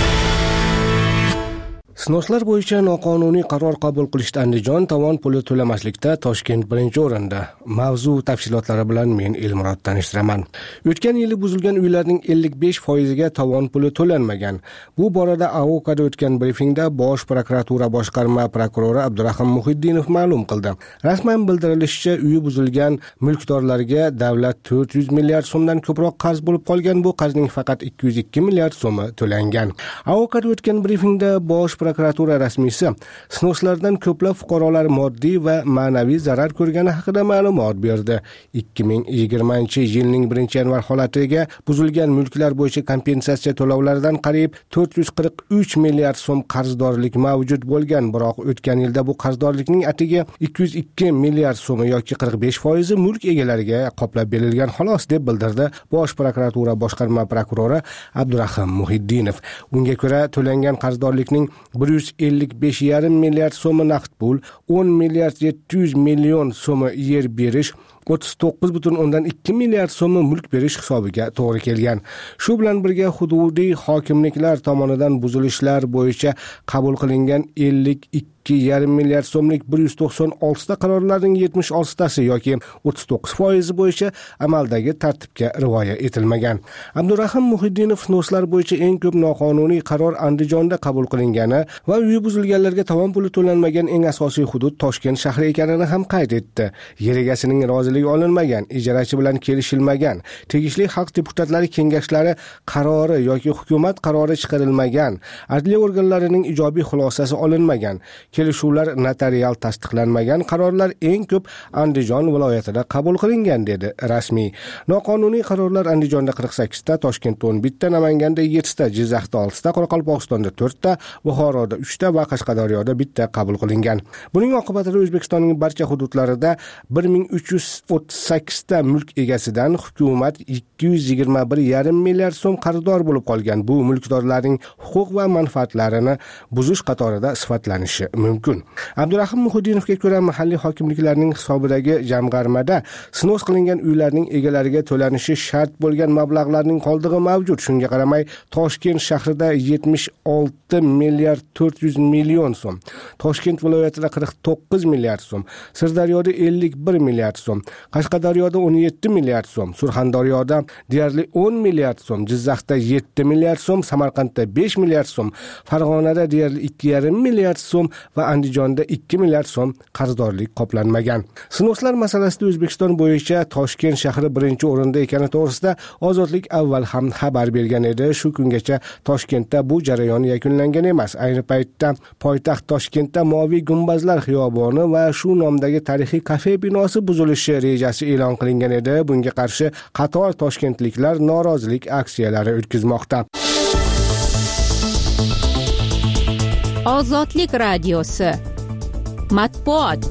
Snoslar bo'yicha noqonuniy qaror qabul qilishda Andijon, tovon puli to'lamaslikda Toshkent birinchi o'rinda. Mavzu tafsilotlari bilan men Elmurod tanishtiraman. O'tgan yili buzilgan uylarning ellik besh foiziga tovon puli to'lanmagan. Bu borada A O K'da o'tgan brifingda Bosh prokuratura boshqarma prokurori Abdurahim Muhiddinov ma'lum qildi. Rasman bildirilishicha, uyi buzilgan mulkdorlarga davlat to'rt yuz milliard so'mdan ko'proq qarz bo'lib qolgan. Bu qarzning faqat ikki yuz ikki milliard so'mi to'langan. A O K'da o'tgan brifingda Bosh prokuratura rasmiysi snoslardan ko'plab fuqarolar moddiy va ma'naviy zarar ko'rgani haqida ma'lumot berdi. ikki ming yigirmanchi yilning birinchi yanvar holatiga buzilgan mulklar bo'yicha kompensatsiya to'lovlaridan qariyb to'rt yuz qirq uch milliard so'm qarzdorlik mavjud bo'lgan, biroq o'tgan yilda bu qarzdorlikning atigi ikki yuz ikki milliard so'mi yoki qirq besh foizi mulk egalariga qoplab berilgan xolos, deb bildirdi Bosh prokuratura boshqarma prokurori Abdurahim Muhiddinov. Unga ko'ra, to'langan qarzdorlikning bir yuz ellik besh yarim milliard so'mi naqd pul, o'n milliard yetti yuz million so'mi yer berish, o'ttiz to'qqiz butun o'ndan ikki milliard so'mi mulk berish hisobiga to'g'ri kelgan. Shu bilan birga hududiy hokimliklar tomonidan buzilishlar bo'yicha qabul qilingan ellik ikki yarim milliard so'mlik bir yuz to'qson olti qarorlarning yetmish oltitasi yoki o'ttiz to'qqiz foizi bo'yicha amaldagi tartibga rioya etilmagan. Abdurahim Muhiddinov snoslar bo'yicha eng ko'p noqonuniy qaror Andijonda qabul qilingani va uyi buzilganlarga tovon puli to'lanmagan eng asosiy hudud Toshkent shahri ekanini ham qayd etdi. Yer egasining roziligi olinmagan, ijarachi bilan kelishilmagan, tegishli xalq deputatlari kengashlari qarori yoki hukumat qarori chiqarilmagan, adliya organlarining ijobiy xulosasi olinmagan, kelishuvlar notarial tasdiqlanmagan qarorlar eng ko'p Andijon viloyatida qabul qilingan, dedi rasmiy. Noqonuniy qarorlar Andijonda qirq sakkizta, Toshkentda o'n bitta, Namanganda yettita, Jizzaxda oltita, Qoraqalpog'istonda to'rtta, Buxoroda uchta va Qashqadaryoda bitta qabul qilingan. Buning oqibatida O'zbekistonning barcha hududlarida bir ming uch yuz o'ttiz sakkizta mulk egasidan hukumat ikki yuz yigirma bir yarim milliard so'm qarzdor bo'lib qolgan. Bu mulkdorlarning huquq va manfaatlarini buzish qatorida sifatlanishi mumkin. Abdurahim Muhiddinovga ko'ra, mahalliy hokimliklarning hisobidagi jamg'armada snos qilingan uylarning egalariga to'lanishi shart bo'lgan mablag'larning qoldig'i mavjud. Shunga qaramay, Toshkent shahrida yetmish olti milliard to'rt yuz million so'm, Toshkent viloyatida qirq to'qqiz milliard so'm, Sirdaryoda ellik bir milliard so'm, Qashqadaryoda o'n yetti milliard so'm, Surxondaryoda deyarli o'n milliard so'm, Jizzaxda yetti milliard so'm, Samarqandda besh milliard so'm, Farg'onada deyarli ikki yarim milliard so'm va Andijonda ikki milliard so'm qarzdorlik qoplanmagan. Snoslar masalasida O'zbekiston bo'yicha Toshkent shahri birinchi o'rinda ekani to'g'risida Ozodlik avval ham xabar bergan edi. Shu kungacha Toshkentda bu jarayon yakunlangan emas. Ayni paytda poytaxt Toshkentda Moviy gumbazlar xiyoboni va shu nomdagi tarixiy kafe binosi buzilishi rejasi e'lon qilingan edi. Bunga qarshi qator toshkentliklar norozilik aksiyalari o'tkazmoqda. Ozodlik radiosi matbuot.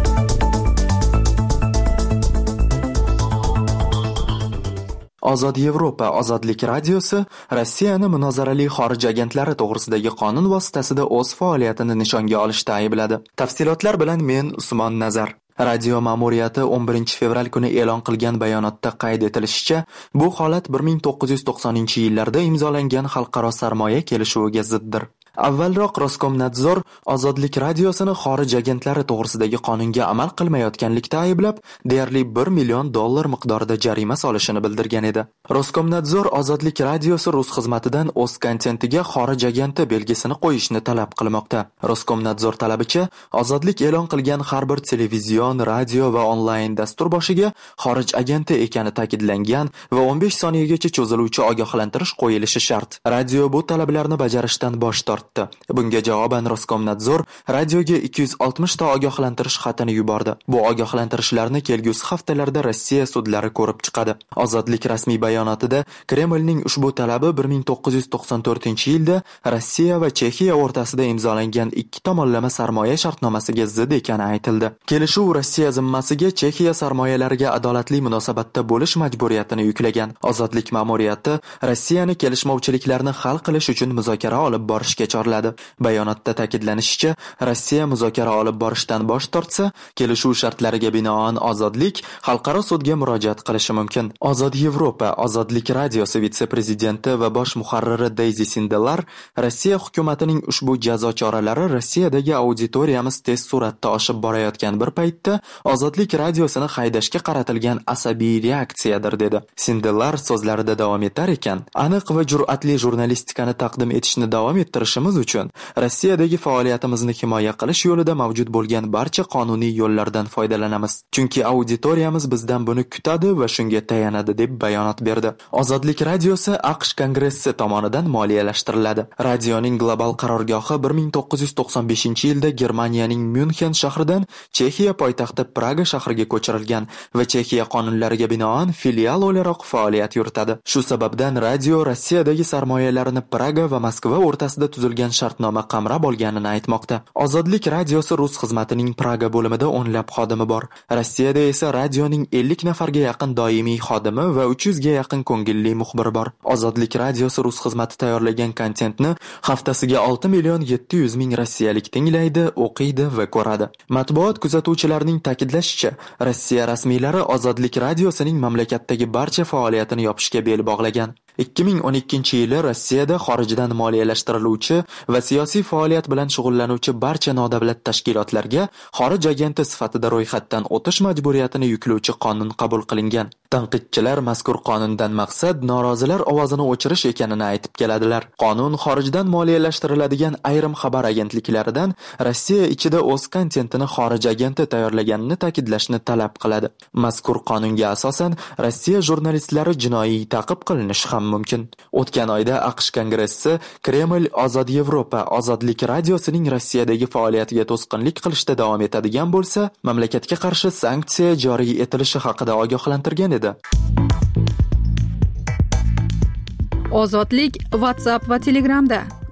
Ozod Yevropa Ozodlik radiosi Rossiyani munozarali xorij agentlari to'g'risidagi qonun vositasida o'z faoliyatini nishonga olishda aybladi. Tafsilotlar bilan men Usmon Nazar. Radio ma'muriyati o'n birinchi fevral kuni e'lon qilgan bayonotda qayd etilishicha, bu holat bir ming to'qqiz yuz to'qsoninchi yillarda imzolangan xalqaro sarmoya kelishuviga ziddir. Avvalroq Roskomnadzor Ozodlik radiosini xorij agentlari to'g'risidagi qonunga amal qilmayotganlikda ayblab, deyarli bir million dollar miqdorida jarima solishini bildirgan edi. Roskomnadzor Ozodlik radiosi rus xizmatidan o'z kontentiga xorij agenti belgisini qo'yishni talab qilmoqda. Roskomnadzor talabicha, Ozodlik e'lon qilgan har bir televizion, radio va onlayn dastur boshiga xorij agenti ekani ta'kidlangan va o'n besh soniyagacha cho'ziluvchi ogohlantirish qo'yilishi shart. Radio bu talablarni bajarishdan bosh tortdi. Bunga javoban Roskomnadzor radioga ikki yuz oltmish ta ogohlantirish xatini yubordi. Bu ogohlantirishlarni kelgusi haftalarda Rossiya sudlari ko'rib chiqadi. Ozodlik rasmiy bayonotida Kremlning ushbu talabi bir ming to'qqiz yuz to'qson to'rtinchi yilda Rossiya va Chexiya o'rtasida imzolangan ikki tomonlama sarmoya shartnomasiga zid ekani aytildi. Kelishuv Rossiya zimmasiga Chexiya sarmoyalariga adolatli munosabatda bo'lish majburiyatini yuklagan. Ozodlik ma'muriyati Rossiyani kelishmovchiliklarni hal qilish uchun muzokara olib borishga chorladi. Bayonotda ta'kidlanishicha, Rossiya muzokara olib borishdan bosh tortsa, kelishuv shartlariga binoan Ozodlik xalqaro sudga murojaat qilishi mumkin. Ozod Yevropa Ozodlik radiosi vitse-prezidenti va bosh muharriri Daisy Sindelar Rossiya hukumatining ushbu jazo choralari Rossiyadagi auditoriyamiz tez suratda oshib borayotgan bir paytda Ozodlik radiosini haydashga qaratilgan asabiy reaksiyadir dedi. Sindelar so'zlarida davom etar ekan, aniq va jur'atli jurnalistikani taqdim etishni davom ettirishimiz uchun Rossiyadagi faoliyatimizni himoya qilish yo'lida mavjud bo'lgan barcha qonuniy yo'llardan foydalanamiz. Chunki auditoriyamiz bizdan buni kutadi va shunga tayanadi deb bayonot berdi. Ozodlik radiosi AQSh Kongressi tomonidan moliyalashtiriladi. Radioning global qarorgohi bir ming to'qqiz yuz to'qson beshinchi yilda Germaniyaning Myunxen shahridan Chexiya poytaxti Praga shahriga ko'chirilgan va Chexiya qonunlariga binoan filial o'laroq faoliyat yuritadi. Shu sababdan radio Rossiyadagi sarmoyalarini Praga va Moskva o'rtasida tuzilgan shartnoma qamrab olganini aytmoqda. Ozodlik radiosi rus xizmatining Praga bo'limida o'nlab xodimi bor. Rossiyada esa radioning ellik nafarga yaqin doimiy xodimi va uch yuzga yaqin ko'ngilli muxbir bor. Ozodlik radiosi rus xizmati tayyorlagan kontentni haftasiga olti million yetti yuz ming rossiyalik tinglaydi, o'qiydi va ko'radi. Matbuot kuzatuvchilarining ta'kidlashicha, Rossiya rasmiylari Ozodlik radiosining mamlakatdagi barcha faoliyatini yopishga bel bog'lagan. ikki ming o'n ikkinchi yili Rossiyada xorijdan moliyalashtiriluvchi va siyosiy faoliyat bilan shug'ullanuvchi barcha nodavlat tashkilotlarga xorij agenti sifatida ro'yxatdan o'tish majburiyatini yuklovchi qonun qabul qilingan. Tanqidchilar mazkur qonundan maqsad norozilar ovozini o'chirish ekanini aytib keladilar. Qonun xorijdan moliyalashtiriladigan ayrim xabar agentliklaridan Rossiya ichida o'z kontentini xorij agenti tayyorlaganini ta'kidlashni talab qiladi. Mazkur qonunga asosan Rossiya jurnalistlari jinoiy ta'qib qilinishi ham mumkin. O'tgan oyda AQSh Kongressi Kreml Ozod Yevropa Ozodlik radiosining Rossiyadagi faoliyatiga to'sqinlik qilishda davom etadigan bo'lsa, mamlakatga qarshi sanksiya joriy etilishi haqida ogohlantirgan edi. Ozodlik WhatsApp va Telegramda.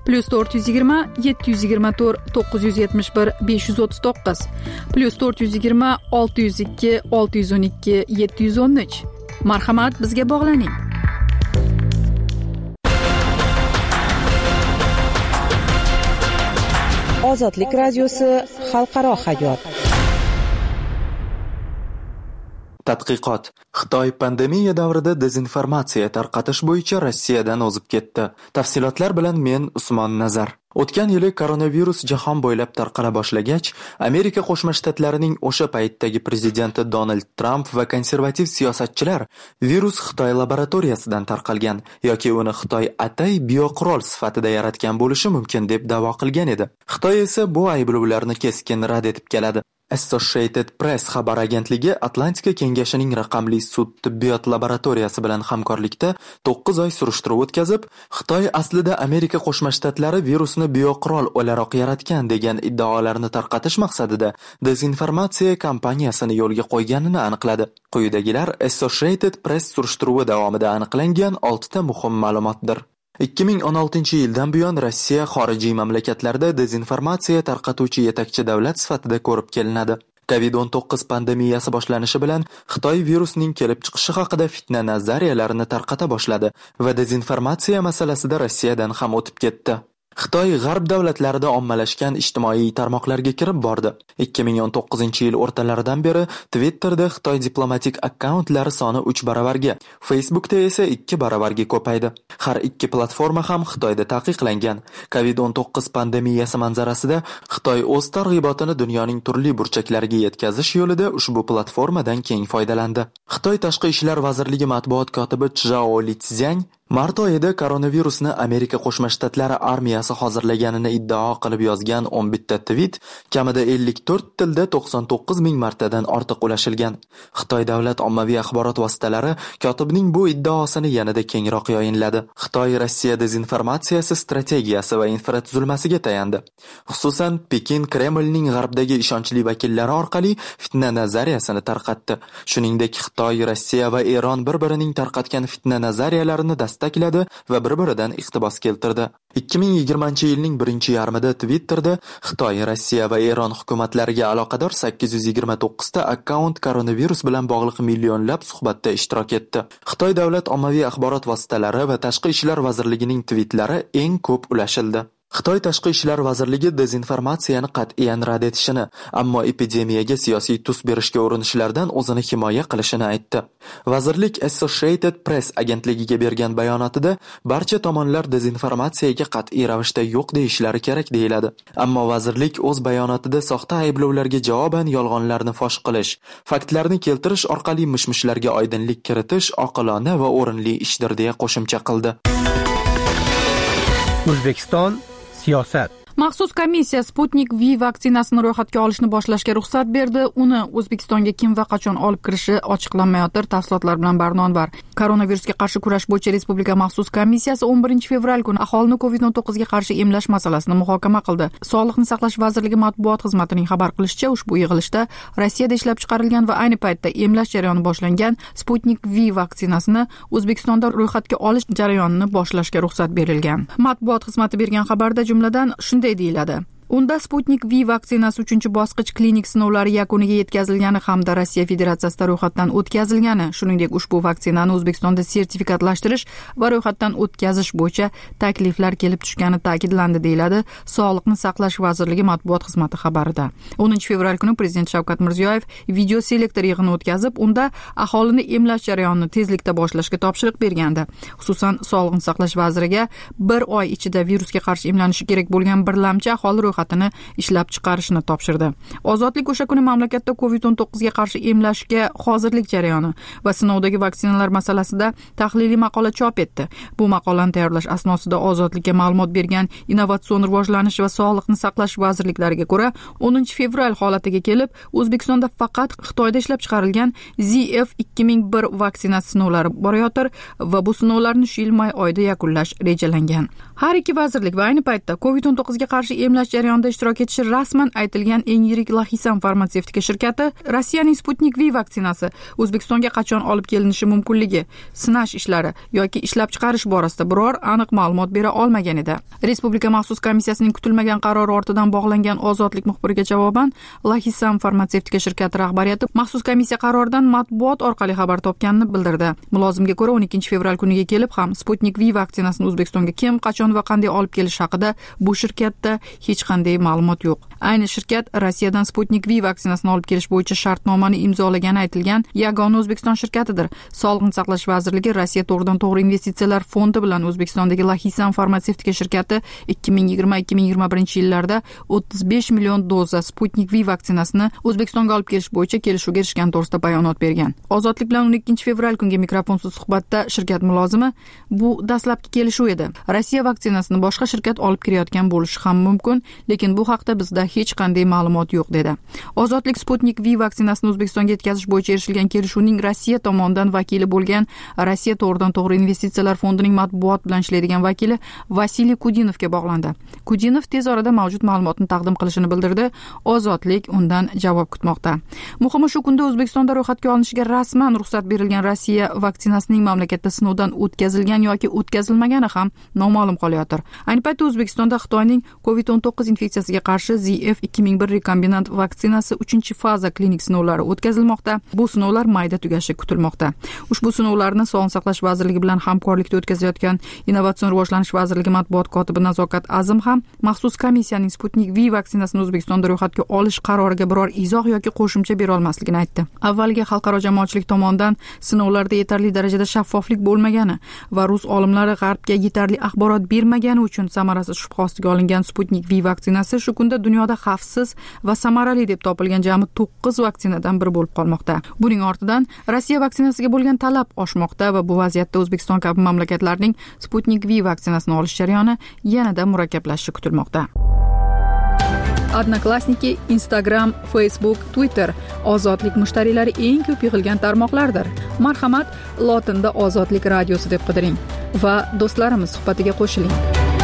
plyus to'rt yuz yigirma yetti yuz yigirma to'rt to'qqiz yuz yetmish bir besh yuz o'ttiz to'qqiz plyus to'rt yuz yigirma olti yuz ikki olti yuz o'n ikki yetti yuz o'n uch. Marhamat, bizga bog'laning. Ozodlik radiosi xalqaro hayot. Tadqiqot. Xitoy pandemiya davrida dezinformatsiya tarqatish bo'yicha Rossiyadan o'zib ketdi. Tafsilotlar bilan men Usmon Nazar. O'tgan yili koronavirus jahon bo'ylab tarqala boshlagach, Amerika Qo'shma Shtatlarining o'sha paytdagi prezidenti Donald Trump va konservativ siyosatchilar virus Xitoy laboratoriyasidan tarqalgan yoki uni Xitoy atay bioqurol sifatida yaratgan bo'lishi mumkin deb da'vo qilgan edi. Xitoy esa bu ayblovlarni keskin rad etib keladi. Associated Press xabar agentligi Atlantika kengashining raqamli sud tibbiyot laboratoriyasi bilan hamkorlikda to'qqiz oy surishtiruv o'tkazib, Xitoy aslida Amerika Qo'shma Shtatlari virusni bioqurol o'laroq yaratgan degan iddaolarni tarqatish maqsadida dezinformatsiya kampaniyasini yo'lga qo'yganini aniqladi. Quyidagilar Associated Press surishtiruvi davomida aniqlangan oltita muhim ma'lumotdir. ikki ming o'n oltinchi yildan buyon Rossiya xorijiy mamlakatlarda dezinformatsiya tarqatuvchi yetakchi davlat sifatida ko'rib kelinadi. covid o'n to'qqiz pandemiyasi boshlanishi bilan Xitoy virusning kelib chiqishi haqida fitna nazariyalarini tarqata boshladi va dezinformatsiya masalasida Rossiyadan ham o'tib ketdi. Xitoy g'arb davlatlarida ommalashgan ijtimoiy tarmoqlarga kirib bordi. ikki ming o'n to'qqizinchi yil o'rtalaridan beri Twitterda Xitoy diplomatik akkauntlari soni uch baravarga, Facebookda esa ikki baravarga ko'paydi. Har ikki platforma ham Xitoyda taqiqlangan. covid o'n to'qqiz pandemiyasi manzarasida Xitoy o'z targ'ibotini dunyoning turli burchaklariga yetkazish yo'lida ushbu platformadan keng foydalandi. Xitoy Tashqi ishlar vazirligi matbuot kotibi Zhao Liziang mart oyida koronavirusni Amerika Qo'shma Shtatlari armiyasi hozirlaganini iddao qilib yozgan o'n bitta tweet kamida ellik to'rt tilda to'qson to'qqiz ming martadan ortiq ulashilgan. Xitoy davlat ommaviy axborot vositalari kotibning bu iddaosini yanada kengroq yoyinladi. Xitoy Rossiya dezinformatsiyasi strategiyasi va infratuzilmasiga tayandi. Xususan, Pekin Kremlning g'arbdagi ishonchli vakillari orqali fitna nazariyasini tarqatdi. Shuningdek, Xitoy, Rossiya va Eron bir-birining tarqatgan fitna nazariyalarini takladi va bir-biridan iqtibos keltirdi. ikki ming yigirmanchi yilning birinchi yarmida Twitterda Xitoy, Rossiya va Eron hukumatlariga aloqador sakkiz yuz yigirma to'qqiz ta akkaunt koronavirus bilan bog'liq millionlab suhbatda ishtirok etdi. Xitoy davlat ommaviy axborot vositalari va Tashqi ishlar vazirligining tweetlari eng ko'p ulashildi. Xitoy Tashqi ishlar vazirligi dezinformatsiyani qat'iyan rad etishini, ammo epidemiyaga siyosiy tus berishga urinishlardan o'zini himoya qilishini aytdi. Vazirlik Associated Press agentligiga bergan bayonotida barcha tomonlar dezinformatsiyaga qat'iy ravishda yo'q deyishlari kerak deyiladi. Ammo vazirlik o'z bayonotida soxta ayblovlarga javoban yolg'onlarni fosh qilish, faktlarni keltirish orqali mish-mishlarga oydinlik kiritish oqilona va o'rinli ishdir deya qo'shimcha qildi. O'zbekiston siyosat. Maxsus komissiya Sputnik V vaksinasini ro'yxatga olishni boshlashga ruxsat berdi. Uni O'zbekistonga kim va qachon olib kirishi ochiqlanmayotir. Tafsilotlar bilan Barnonvar. Koronavirusga qarshi kurash bo'yicha Respublika maxsus komissiyasi o'n birinchi fevral kuni aholini covid o'n to'qqiz ga qarshi emlash masalasini muhokama qildi. Sog'liqni saqlash vazirligi matbuot xizmatining xabar qilishicha, ushbu yig'ilishda Rossiyada ishlab chiqarilgan va ayni paytda emlash jarayoni boshlangan Sputnik V vaksinasini O'zbekistonda ro'yxatga olish jarayonini boshlashga ruxsat berilgan. Matbuot xizmati bergan xabarda jumladan shunday deyiladi: Unda Sputnik V vaksinasi uchinchi bosqich klinik sinovlari yakuniga yetkazilgani hamda Rossiya Federatsiyasida ro'yxatdan o'tkazilgani, shuningdek ushbu vaksinani O'zbekistonda sertifikatlashtirish va ro'yxatdan o'tkazish bo'yicha takliflar kelib tushgani ta'kidlandi, deyiladi Sog'liqni saqlash vazirligi matbuot xizmati xabarida. o'ninchi fevral kuni Prezident Shavkat Mirziyoyev video selektor yig'ini o'tkazib, unda aholini emlash jarayonini tezlikda boshlashga topshiriq bergandi. Xususan, Sog'liqni saqlash vaziriga bir oy ichida virusga qarshi emlanishi kerak bo'lgan birlamchi aholi ro'yxatini ishlab chiqarishni topshirdi. Ozodlik o'sha kuni mamlakatda covid o'n to'qqiz ga qarshi emlashga hozirlik jarayoni va sinovdagi vaksinalar masalasida tahliliy maqola chop etdi. Bu maqolani tayyorlash asnosida Ozodlikka ma'lumot bergan Innovatsion rivojlanish va Sog'liqni saqlash vazirliklariga ko'ra, o'ninchi fevral holatiga kelib, O'zbekistonda faqat Xitoyda ishlab chiqarilgan Z F ikki ming bir vaksinasi sinovlari borayotir va bu sinovlarni shu yil may oyida yakunlash rejalangan. Har ikki vazirlik va ayni paytda covid o'n to'qqiz ga qarshi emlash jarayoni jarayonida ishtirok etishi rasman aytilgan eng yirik Lahisan farmatsevtika shirkati Rossiyaning Sputnik V vaksinasi O'zbekistonga qachon olib kelinishi mumkinligi, sinash ishlari yoki ishlab chiqarish borasida biror aniq ma'lumot bera olmagan edi. Respublika maxsus komissiyasining kutilmagan qarori ortidan bog'langan Ozodlik muxbiriga javoban Lahisan farmatsevtika shirkati rahbariyati maxsus komissiya qaroridan matbuot orqali xabar topganini bildirdi. Mulozimga ko'ra o'n ikkinchi fevral kuniga kelib ham Sputnik V vaksinasini O'zbekistonga kim, qachon va qanday olib kelish haqida bu shirkatda hech qanday ma'lumot yo'q. Ayni shirkat Rossiyadan Sputnik V vaksinasini olib kelish bo'yicha shartnomani imzolagani aytilgan yagona O'zbekiston shirkatidir. Sog'liqni saqlash vazirligi Rossiya to'g'ridan-to'g'ri investitsiyalar fondi bilan O'zbekistondagi Lahisan farmatsevtika shirkati ikki ming yigirma ikki ming yigirma birinchi yillarda o'ttiz besh million doza Sputnik V vaksinasini O'zbekistonga olib kelish bo'yicha kelishuvga erishgan to'g'risida bayonot bergan. Ozodlik bilan o'n ikkinchi fevral kungi mikrofonsiz suhbatda shirkat mulozimi bu dastlabki kelishuv edi. Rossiya vaksinasini boshqa shirkat olib kelayotgan bo'lishi ham mumkin, lekin bu haqda bizda hech qanday ma'lumot yo'q dedi. Ozodlik Sputnik V vaksinasini O'zbekistonga yetkazish bo'yicha erishilgan kelishuvning Rossiya tomonidan vakili bo'lgan Rossiya to'g'ridan-to'g'ri investitsiyalar fondining matbuot bilan ishlaydigan vakili Vasiliy Kudinovga bog'landi. Kudinov tez orada mavjud ma'lumotni taqdim qilishini bildirdi. Ozodlik undan javob kutmoqda. Muhimi shu kunda O'zbekistonda ro'yxatga olinishiga rasman ruxsat berilgan Rossiya vaksinasining mamlakatda sinovdan o'tkazilgan yoki o'tkazilmagani ham noma'lum qolayotir. Ayni paytda O'zbekistonda Xitoyning covid o'n to'qqiz infeksiyasiga qarshi Z F ikki ming bir rekombinant vaksinasi uchinchi faza klinik sinovlari o'tkazilmoqda. Bu sinovlar mayda tugashi kutilmoqda. Ushbu sinovlarni Sog'liqni saqlash vazirligi bilan hamkorlikda o'tkazayotgan Innovatsion rivojlanish vazirligi matbuot kotibi Nazokat Azim ham maxsus komissiyaning Sputnik V vaksinasini O'zbekistonda ro'yxatga olish qaroriga biror izoh yoki qo'shimcha bera olmasligini aytdi. Avvaliga xalqaro jamoatchilik tomonidan sinovlarda yetarli darajada shaffoflik bo'lmagani va rus olimlari G'arbga yetarli axborot bermagani uchun samarasiz shubha ostiga olingan Sputnik V vaksinasi shu kunda dunyoda xavfsiz va samarali deb topilgan jami to'qqiz vaksinadan biri bo'lib qolmoqda. Buning ortidan Rossiya vaksinasiga bo'lgan talab oshmoqda va bu vaziyatda O'zbekiston kabi mamlakatlarning Sputnik V vaksinasini olish jarayoni yanada murakkablashishi kutilmoqda. Odnoklassniki, Instagram, Facebook, Twitter Ozodlik mushtariylari eng ko'p yig'ilgan tarmoqlardir. Marhamat, lotinda Ozodlik radiosi deb qidiring va do'stlarimiz suhbatiga qo'shiling.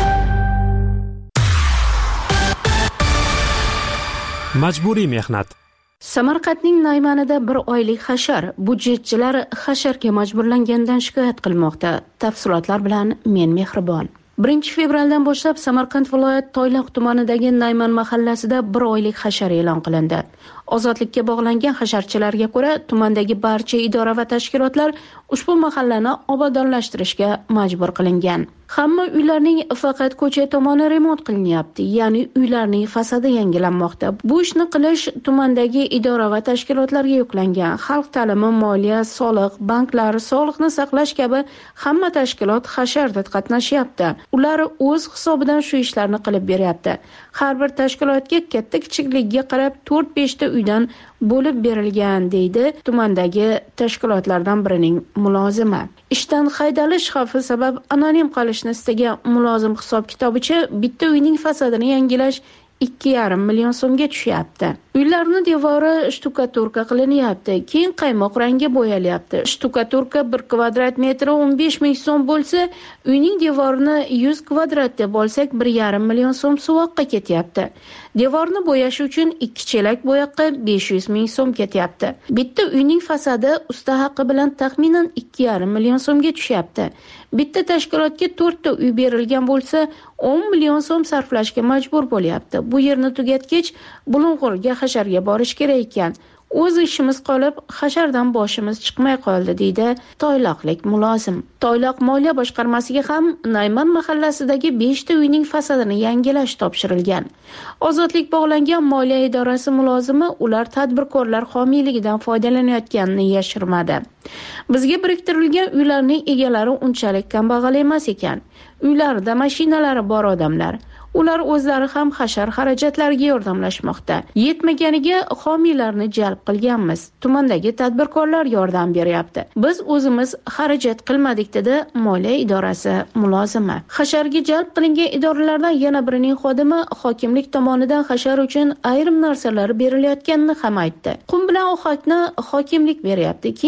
Majburiy mehnat. Samarqandning Naymanida bir oylik hashar budjetchilar hasharga majburlangandan shikoyat qilmoqda. Tafsilotlar bilan men Mehribon. birinchi fevraldan boshlab Samarqand viloyat Toyloq tumanidagi Nayman mahallasida bir oylik hashar e'lon qilindi. Ozodlikka bog'langan hasharchilarga ko'ra, tumandagi barcha idora va tashkilotlar ushbu mahallani obodonlashtirishga majbur qilingan. Hamma uylarning faqat ko'cha tomoni remont qilinyapti, ya'ni uylarning fasadi yangilanmoqda. Bu ishni qilish tumandagi idora va tashkilotlarga yuklangan. Xalq ta'limi, moliya, soliq, banklar, sog'liqni saqlash kabi hamma tashkilot hasharda qatnashyapti. Ular o'z hisobidan shu ishlarni qilib beryapti. Har bir tashkilotga katta kichikligiga qarab to'rt besh ta uydan bo'lib berilgan, deydi tumandagi tashkilotlardan birining mulozimi. Ishdan haydalish xavfi sabab anonim qolishni istagan mulozim hisob-kitobicha bitta uyning fasadini yangilash ikki yarim million so'mga tushyapti. Uylarning devori shtukaturka qilinyapti, keyin qaymoq rangi bo'yalyapti. Shtukaturka bir kvadrat metri o'n besh ming so'm bo'lsa, uyning devorini yuz kvadrat deb olsak bir yarim million so'm suvoqqa ketyapti. Devorni bo'yash uchun ikki chelak bo'yoqqa besh yuz ming so'm ketyapti. Bitta uyning fasadi usta haqqi bilan taxminan ikki yarim million so'mga tushyapti. Bitta tashkilotga to'rt ta uy berilgan bo'lsa, o'n million so'm sarflashga majbur bo'lyapti. Bu yerni tugatgach, Bulung'urga hasharga borish kerak ekan. O'z ishimiz qolib, hashardan boshimiz chiqmay qoldi, deydi toyloqlik mulozim. Toyloq moliya boshqarmasiga ham Nayman mahallasidagi besh ta uyning fasadini yangilash topshirilgan. Ozodlik bog'langan moliya idorasi mulozimi ular tadbirkorlar homiyligidan foydalanayotganini yashirmadi. Bizga biriktirilgan uylarning egalari unchalik kambag'al emas ekan. Uylarida mashinalari bor odamlar. Ular o'zlari ham hashar xarajatlariga yordamlashmoqda. Yetmaganiga homiylarni jalb qilganmiz. Tumandagi tadbirkorlar yordam beryapti. Biz o'zimiz xarajat qilmadik, dedi moliya idorasi mulozimi. Hasharga jalb qilingan idoralardan yana birining xodimi hokimlik tomonidan hashar uchun ayrim narsalar berilayotganini ham aytdi. Qum bilan ohakni hokimlik beryapti, keyin sement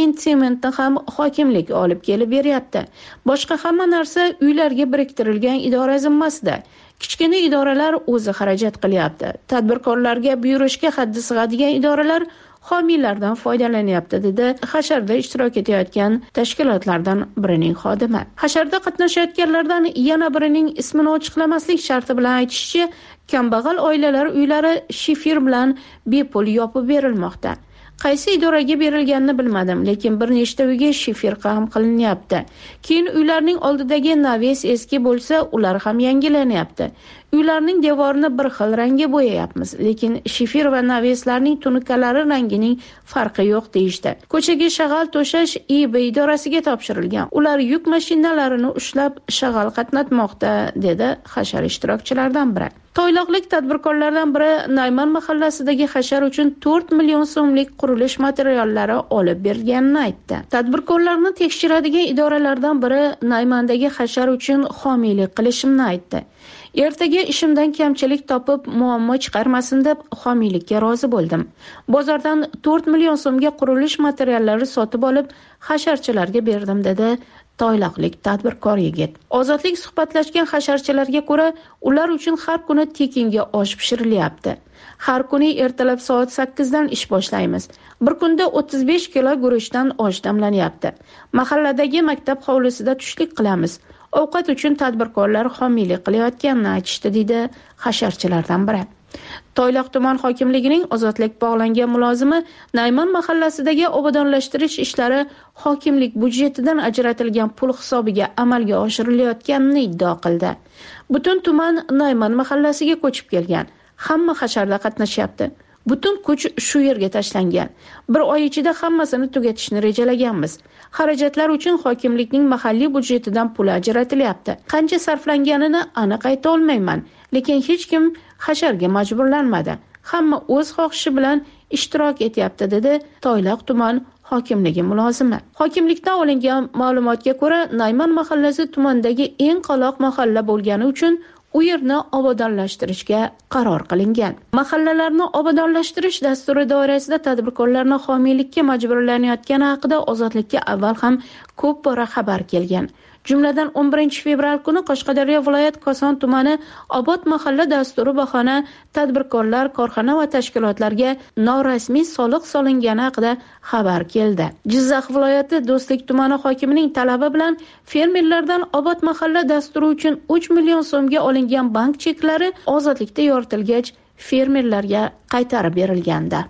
sementni ham hokimlik olib kelib beryapti. Boshqa hamma narsa uylarga biriktirilgan idora zimmasida. Kichkina idoralar o'zi xarajat qilyapti. Tadbirkorlarga buyurishga haddi sig'adigan idoralar homiylardan foydalanyapti, dedi hasharda ishtirok etayotgan tashkilotlardan birining xodimi. Hasharda qatnashayotganlardan yana birining ismini ochiqlamaslik sharti bilan aytishicha, kambag'al oilalar uylari shifir bilan bepul yopib berilmoqda. Qaysi idoraga berilganini bilmadim, lekin bir nechta uyga shifir ham qilinyapti. Keyin uylarning oldidagi naves eski bo'lsa, ular ham yangilanyapti. Uylarning devorini bir xil rangga bo'yayapmiz, lekin shifir va naveslarning tunukalari rangining farqi yo'q deyishdi. Ko'chaga shag'al to'shash I B idorasiga topshirilgan. Ular yuk mashinalarini ushlab shag'al qatnatmoqda, dedi hashar ishtirokchilaridan biri. Toyloqlik tadbirkorlardan biri Nayman mahallasidagi hashar uchun to'rt million so'mlik qurilish materiallari olib berilganini aytdi. Tadbirkorlarni tekshiradigan idoralardan biri Naymandagi hashar uchun homiylik qilishimni aytdi. Ertaga ishimdan kamchilik topib, muammo chiqarmasin deb homiylikka rozi bo'ldim. Bozordan to'rt million so'mga qurilish materiallari sotib olib, hasharchilarga berdim, dedi toyloqlik tadbirkor yigit. Ozodlik suhbatlashgan hasharchilarga ko'ra, ular uchun har kuni tekinga osh pishirilyapti. Har kuni ertalab soat sakkizdan ish boshlaymiz. Bir kunda o'ttiz besh kilo guruchdan osh damlanyapti. Mahalladagi maktab hovlisida tushlik qilamiz. Ovqat uchun tadbirkorlar homiylik qilayotganini aytishdi, dedi hasharchilardan biri. Toyloq tuman hokimligining ozodlik bog'langan mulozimi Nayman mahallasidagi obodonlashtirish ishlari hokimlik budjetidan ajratilgan pul hisobiga amalga oshirilayotganini iddao qildi. Butun tuman Nayman mahallasiga ko'chib kelgan. Hamma hasharda qatnashyapti. Butun kuch shu yerga tashlangan. Bir oy ichida hammasini tugatishni rejalaganmiz. Xarajatlar uchun hokimlikning mahalliy budjetidan pul ajratilyapti. Qancha sarflanganini aniq ayta olmayman, lekin hech kim hasharga majburlanmadi. Hamma o'z xohishi bilan ishtirok etyapti, dedi Toyloq tuman hokimligi mulozimi. Hokimlikdan olingan ma'lumotga ko'ra, Nayman mahallasi tumandagi eng qoloq mahalla bo'lgani uchun u yerni obodonlashtirishga qaror qilingan. Mahallalarni obodonlashtirish dasturi doirasida tadbirkorlarni homiylikka majburlanayotgani haqida Ozodlikka avval ham ko'p bora xabar kelgan. Jumladan o'n birinchi fevral kuni Qashqadaryo viloyat Koson tumani Obod mahalla dasturi bahona tadbirkorlar, korxona va tashkilotlarga norasmiy soliq solingani haqida xabar keldi. Jizzax viloyati Do'stlik tumani hokimining talabi bilan fermerlardan Obod mahalla dasturi uchun uch million so'mga olingan bank cheklari ozodlikda yoritilgach fermerlarga qaytarib berilgandi.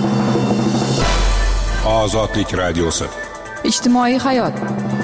Ozodlik radiosi. Ijtimoiy hayot.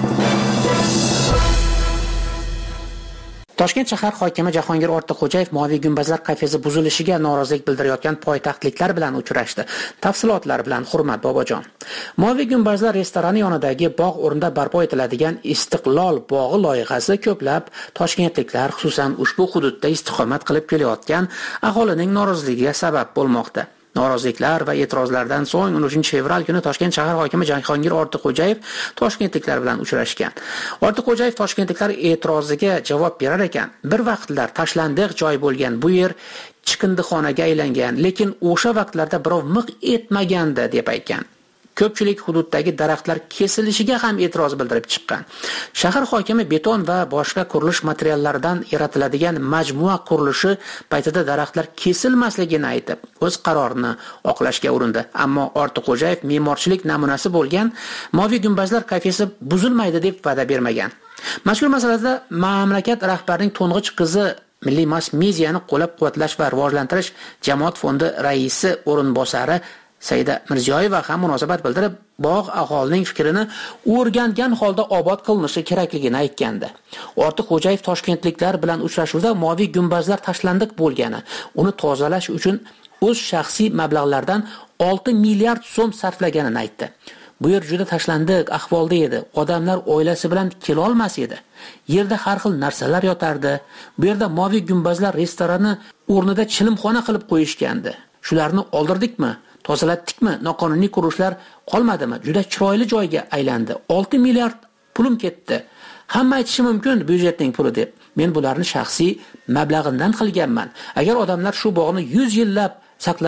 Toshkent shahar hokimi Jahongir Ortiqxo'jayev Moviy gumbazlar kafesi buzilishiga norozilik bildirayotgan poytaxtliklar bilan uchrashdi. Tafsilotlar bilan Hurmat Bobojon. Moviy gumbazlar restorani yonidagi bog' o'rnida barpo etiladigan Istiqlol bog'i loyihasi ko'plab toshkentliklar, xususan ushbu hududda istiqomat qilib kelayotgan aholining noroziligiga sabab bo'lmoqda. Noroziliklar va e'tirozlardan so'ng o'n uchinchi fevral kuni Toshkent shahar hokimi Jahongir Ortiqxo'jayev toshkentliklar bilan uchrashgan. Ortiqxo'jayev toshkentliklar e'tiroziga javob berar ekan, bir vaqtlar tashlandiq joy bo'lgan bu yer chiqindixonaga aylangan, lekin o'sha vaqtlarda birov miq etmagandi deb aytgan. Ko'pchilik hududdagi daraxtlar kesilishiga ham e'tiroz bildirib chiqqan. Shahar hokimi beton va boshqa qurilish materiallaridan yaratiladigan majmua qurilishi paytida daraxtlar kesilmasligini aytib, o'z qarorini oqlashga urindi. Ammo Ortiqxo'jayev me'morchilik namunasi bo'lgan Moviy gumbazlar kafesi buzilmaydi deb va'da bermagan. Mazkur masalada mamlakat rahbarining to'ng'ich qizi Milliy mass mediani qo'llab-quvvatlash va rivojlantirish jamoat fondi raisi o'rinbosari Saida Mirziyoyeva ham munosabat bildirib, bog' aholining fikrini o'rgangan holda obod qilinishi kerakligini aytgandi. Ortiqxo'jayev toshkentliklar bilan uchrashuvda Moviy gumbazlar tashlandiq bo'lgani, uni tozalash uchun o'z shaxsiy mablag'lardan olti milliard so'm sarflaganini aytdi. Bu yer juda tashlandiq ahvolda edi. Odamlar oilasi bilan kela olmas edi. Yerda har xil narsalar yotardi. Bu yerda Moviy gumbazlar restorani o'rnida chilimxona qilib qo'yishgandi. Shularni oldirdikmi? Tozalatdikmi? Noqonuniy qurilishlar qolmadimi? Juda chiroyli joyga aylandi. olti milliard pulim ketdi. Hamma aytishi mumkin byudjetning puli deb. Men bularni shaxsiy mablag'imdan qilganman. Agar odamlar shu bog'ni yuz yillab saqlanib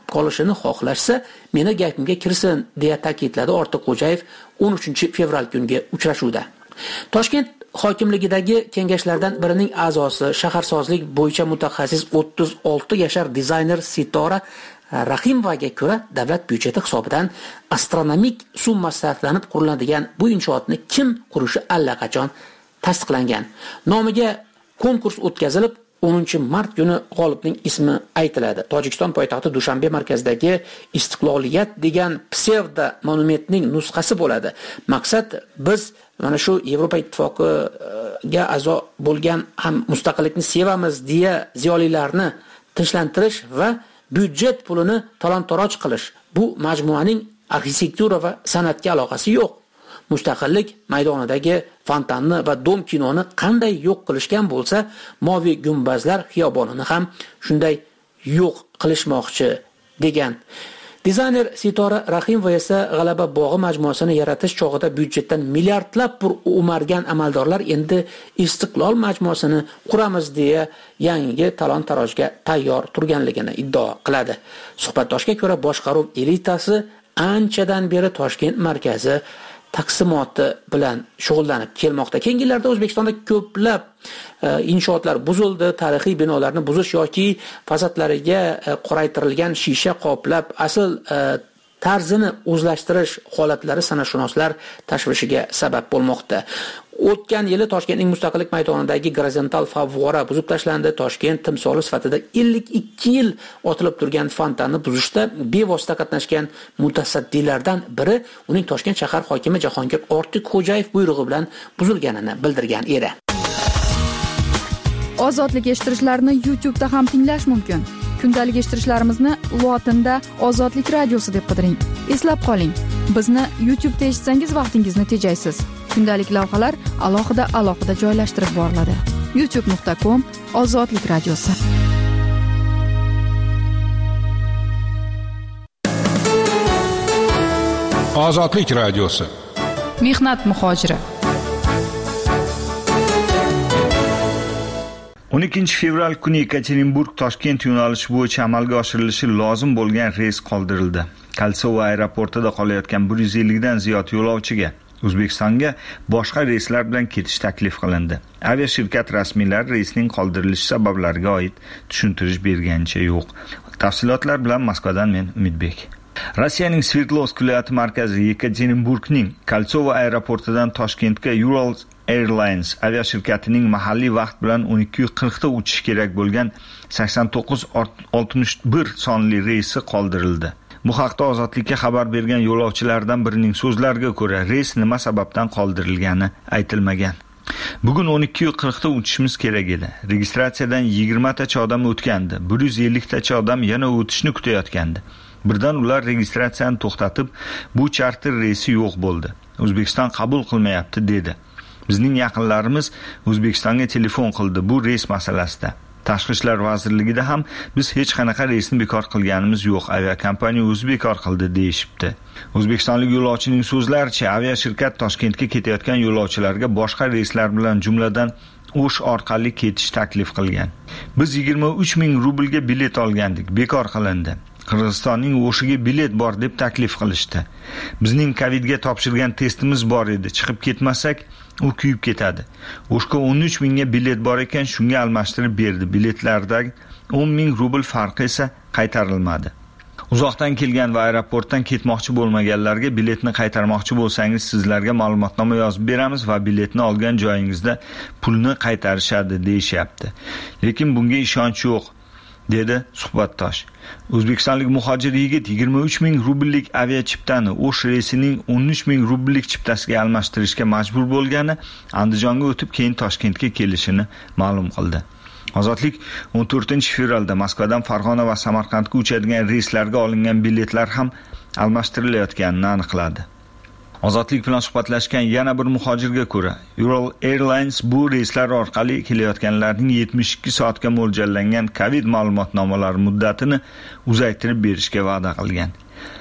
qolishini xohlashsa, meni gapimga kirsin, deya ta'kidladi Ortiqxo'jayev o'n uchinchi fevral kungi uchrashuvda. Toshkent hokimligidagi kengashlardan birining a'zosi, shaharsozlik bo'yicha mutaxassis o'ttiz olti yashar dizayner Sitora Rahimovaga ko'ra, davlat byudjeti hisobidan astronomik summa sarflanib quriladigan bu inshootni kim qurishi allaqachon tasdiqlangan. Nomiga konkurs o'tkazilib, o'ninchi mart kuni g'olibning ismi aytiladi. Tojikiston poytaxti Dushanbe markazidagi Istiqloliyat degan psevdo monumentning nusxasi bo'ladi. Maqsad biz mana shu Yevropa ittifoqiga a'zo bo'lgan ham mustaqillikni sevamiz deya ziyolilarni tinchlantirish va byudjet pulini talon-toroj qilish. Bu majmuaning arxitektura va san'atga aloqasi yo'q. Mustaqillik maydonidagi fontanni va dom kinoni qanday yo'q qilishgan bo'lsa, Moviy gumbazlar xiyobonini ham shunday yo'q qilishmoqchi degan. Dizayner Sitora Rahimova esa G'alaba bog'i majmuasini yaratish chog'ida byudjetdan milliardlab pul o'margan amaldorlar endi Istiqlol majmuasini quramiz deya yangi talon-tarojga tayyor turganligini iddao qiladi. Suhbatdoshga ko'ra, boshqaruv elitasi anchadan beri Toshkent markazi taqsimoti bilan shug'ullanib kelmoqda. Keyingi yillarda O'zbekistonda ko'plab e, inshootlar buzildi, tarixiy binolarni buzish yoki fasadlariga e, qoraytirilgan shisha qoplab asl e, tarzini o'zlashtirish holatlari san'atshunoslar tashvishiga sabab bo'lmoqda. O'tgan yili Toshkentning Mustaqillik maydonidagi gorizontal favvora buzib tashlandi. Toshkent timsoli sifatida ellik ikki yil otilib turgan fontanni buzishda bevosita qatnashgan mutasaddilardan biri uning Toshkent shahar hokimi Jahongir Ortiqxo'jayev buyrug'i bilan buzilganini bildirgan edi. Ozodlik eshittirishlarni YouTube da ham tinglash mumkin. Kundalik eshittirishlarimizni lotinda Ozodlik radiosi deb qidiring. Eslab qoling, bizni YouTube da eshitsangiz vaqtingizni tejaysiz. Kundalik lavhalar alohida alohida joylashtirib boriladi. youtube nuqta com Ozodlik radiosi. Ozodlik radiosi. Mehnat muhojiri. o'n ikkinchi fevral kuni Yekaterinburg Toshkent yo'nalishi bo'yicha amalga oshirilishi lozim bo'lgan reys qoldirildi. Kalsovo aeroportida qolayotgan bir yuz ellik dan ziyod yo'lovchiga O'zbekistonga boshqa reyslar bilan ketish taklif qilindi. Aviashirkat rasmiylari reysning qoldirilishi sabablariga oid tushuntirish berganicha yo'q. Tafsilotlar bilan Moskvadan men Umidbek. Rossiyaning Sverdlovsk viloyati markazi Yekaterinburgning Kalsovo aeroportidan Toshkentga Ural Airlines aviashirkatining mahalliy vaqt bilan o'n ikki qirq da uchish kerak bo'lgan sakson to'qqiz oltmish bir sonli reysi qoldirildi. Bu haqda Ozodlikka xabar bergan yo'lovchilardan birining so'zlariga ko'ra, reys nima sababdan qoldirilgani aytilmagan. Bugun o'n ikki qirq da uchishimiz kerak edi. Registratsiyadan yigirma tacha odam o'tgandi. bir yuz ellik tacha odam yana o'tishni kutayotgandi. Birdan ular registratsiyani to'xtatib, bu charter reysi yo'q bo'ldi. O'zbekiston qabul qilmayapti dedi. Bizning yaqinlarimiz O'zbekistonga telefon qildi bu reys masalasida. Tashqi ishlar vazirligida ham biz hech qanaqa reysni bekor qilganimiz yo'q, aviakompaniya o'zi bekor qildi deyishibdi. O'zbekistonlik yo'lovchining so'zlaricha, aviashirkat Toshkentga ketayotgan yo'lovchilarga boshqa reyslar bilan jumladan O'sh orqali ketish taklif qilgan. Biz yigirma uch ming rublga bilet olgandik, bekor qilindi. Qirg'izistonning O'shiga bilet bor deb taklif qilishdi. Bizning Covidga topshirgan testimiz bor edi. Chiqib ketmasak, u kuyib ketadi. O'shga o'n uch mingga bilet bor ekan, shunga almashtirib berdi. Biletlardagi o'n ming rubl farqi esa qaytarilmadi. Uzoqdan kelgan va aeroportdan ketmoqchi bo'lmaganlarga biletni qaytarmoqchi bo'lsangiz, sizlarga ma'lumotnoma yozib beramiz va biletni olgan joyingizda pulni qaytarishadi deyishyapti. Lekin bunga ishonch yo'q, dedi suhbatdosh. O'zbekistonlik muhojir yigit yigirma uch ming rubllik aviachiptani O'sh reysining o'n uch ming rubllik chiptasiga almashtirishga majbur bo'lgani, Andijonga o'tib keyin Toshkentga kelishini ma'lum qildi. Ozodlik o'n to'rtinchi fevralda Moskvadan Farg'ona va Samarqandga uchadigan reyslarga olingan biletlar ham almashtirilayotganini aniqladi. Ozodlik bilan suhbatlashgan yana bir muhojirga ko'ra, Ural Airlines bu reyslar orqali kelayotganlarning yetmish ikki soatga mo'ljallangan Covid ma'lumotnomalari muddatini uzaytirib berishga va'da qilgan.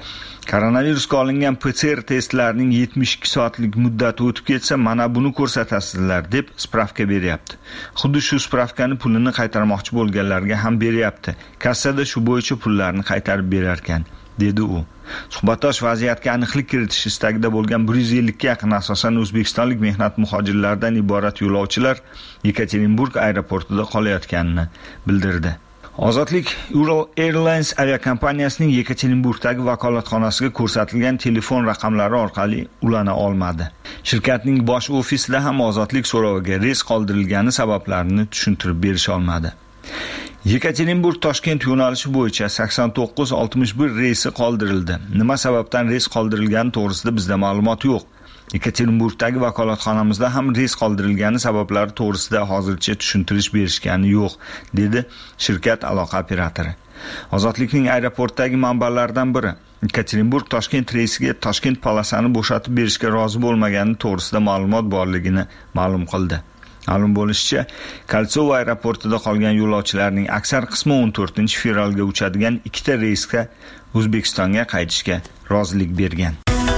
Koronavirusga olingan P C R testlarining yetmish ikki soatlik muddati o'tib ketsa, mana buni ko'rsatasizlar deb spravka beryapti. Xuddi shu spravkani pulini qaytarmoqchi bo'lganlarga ham beryapti. Kassada shu bo'yicha pullarni qaytarib berar ekan, dedi u. Suhbatdosh vaziyatga aniqlik kiritish istagida bo'lgan bir yuz ellikka yaqin asosan o'zbekistonlik mehnat muhojirlaridan iborat yo'lovchilar Yekaterinburg aeroportida qolayotganini bildirdi. Ozodlik Ural Airlines aviakompaniyasining Yekaterinburgdagi vakolatxonasiga ko'rsatilgan telefon raqamlari orqali ulana olmadi. Shirkatning bosh ofisida ham ozodlik so'roviga reys qoldirilgani sabablarini tushuntirib berisha olmadi. Yekaterinburg Toshkent yo'nalishi bo'yicha sakson to'qqiz oltmish bir reysi qoldirildi. Nima sababdan reys qoldirilgani to'g'risida bizda ma'lumot yo'q. Yekaterinburgdagi vakolatxonamizda ham reys qoldirilgani sabablari to'g'risida hozircha tushuntirish berishgani yo'q, dedi shirkat aloqa operatori. Ozodlikning aeroportdagi manbalaridan biri Yekaterinburg Toshkent reysiga Toshkent polosani bo'shatib berishga rozi bo'lmagani to'g'risida ma'lumot borligini ma'lum qildi. Ma'lum bo'lishicha, Koltsovo aeroportida qolgan yo'lovchilarning aksar qismi o'n to'rtinchi fevralga uchadigan ikkita reysga O'zbekistonga qaytishga rozilik bergan.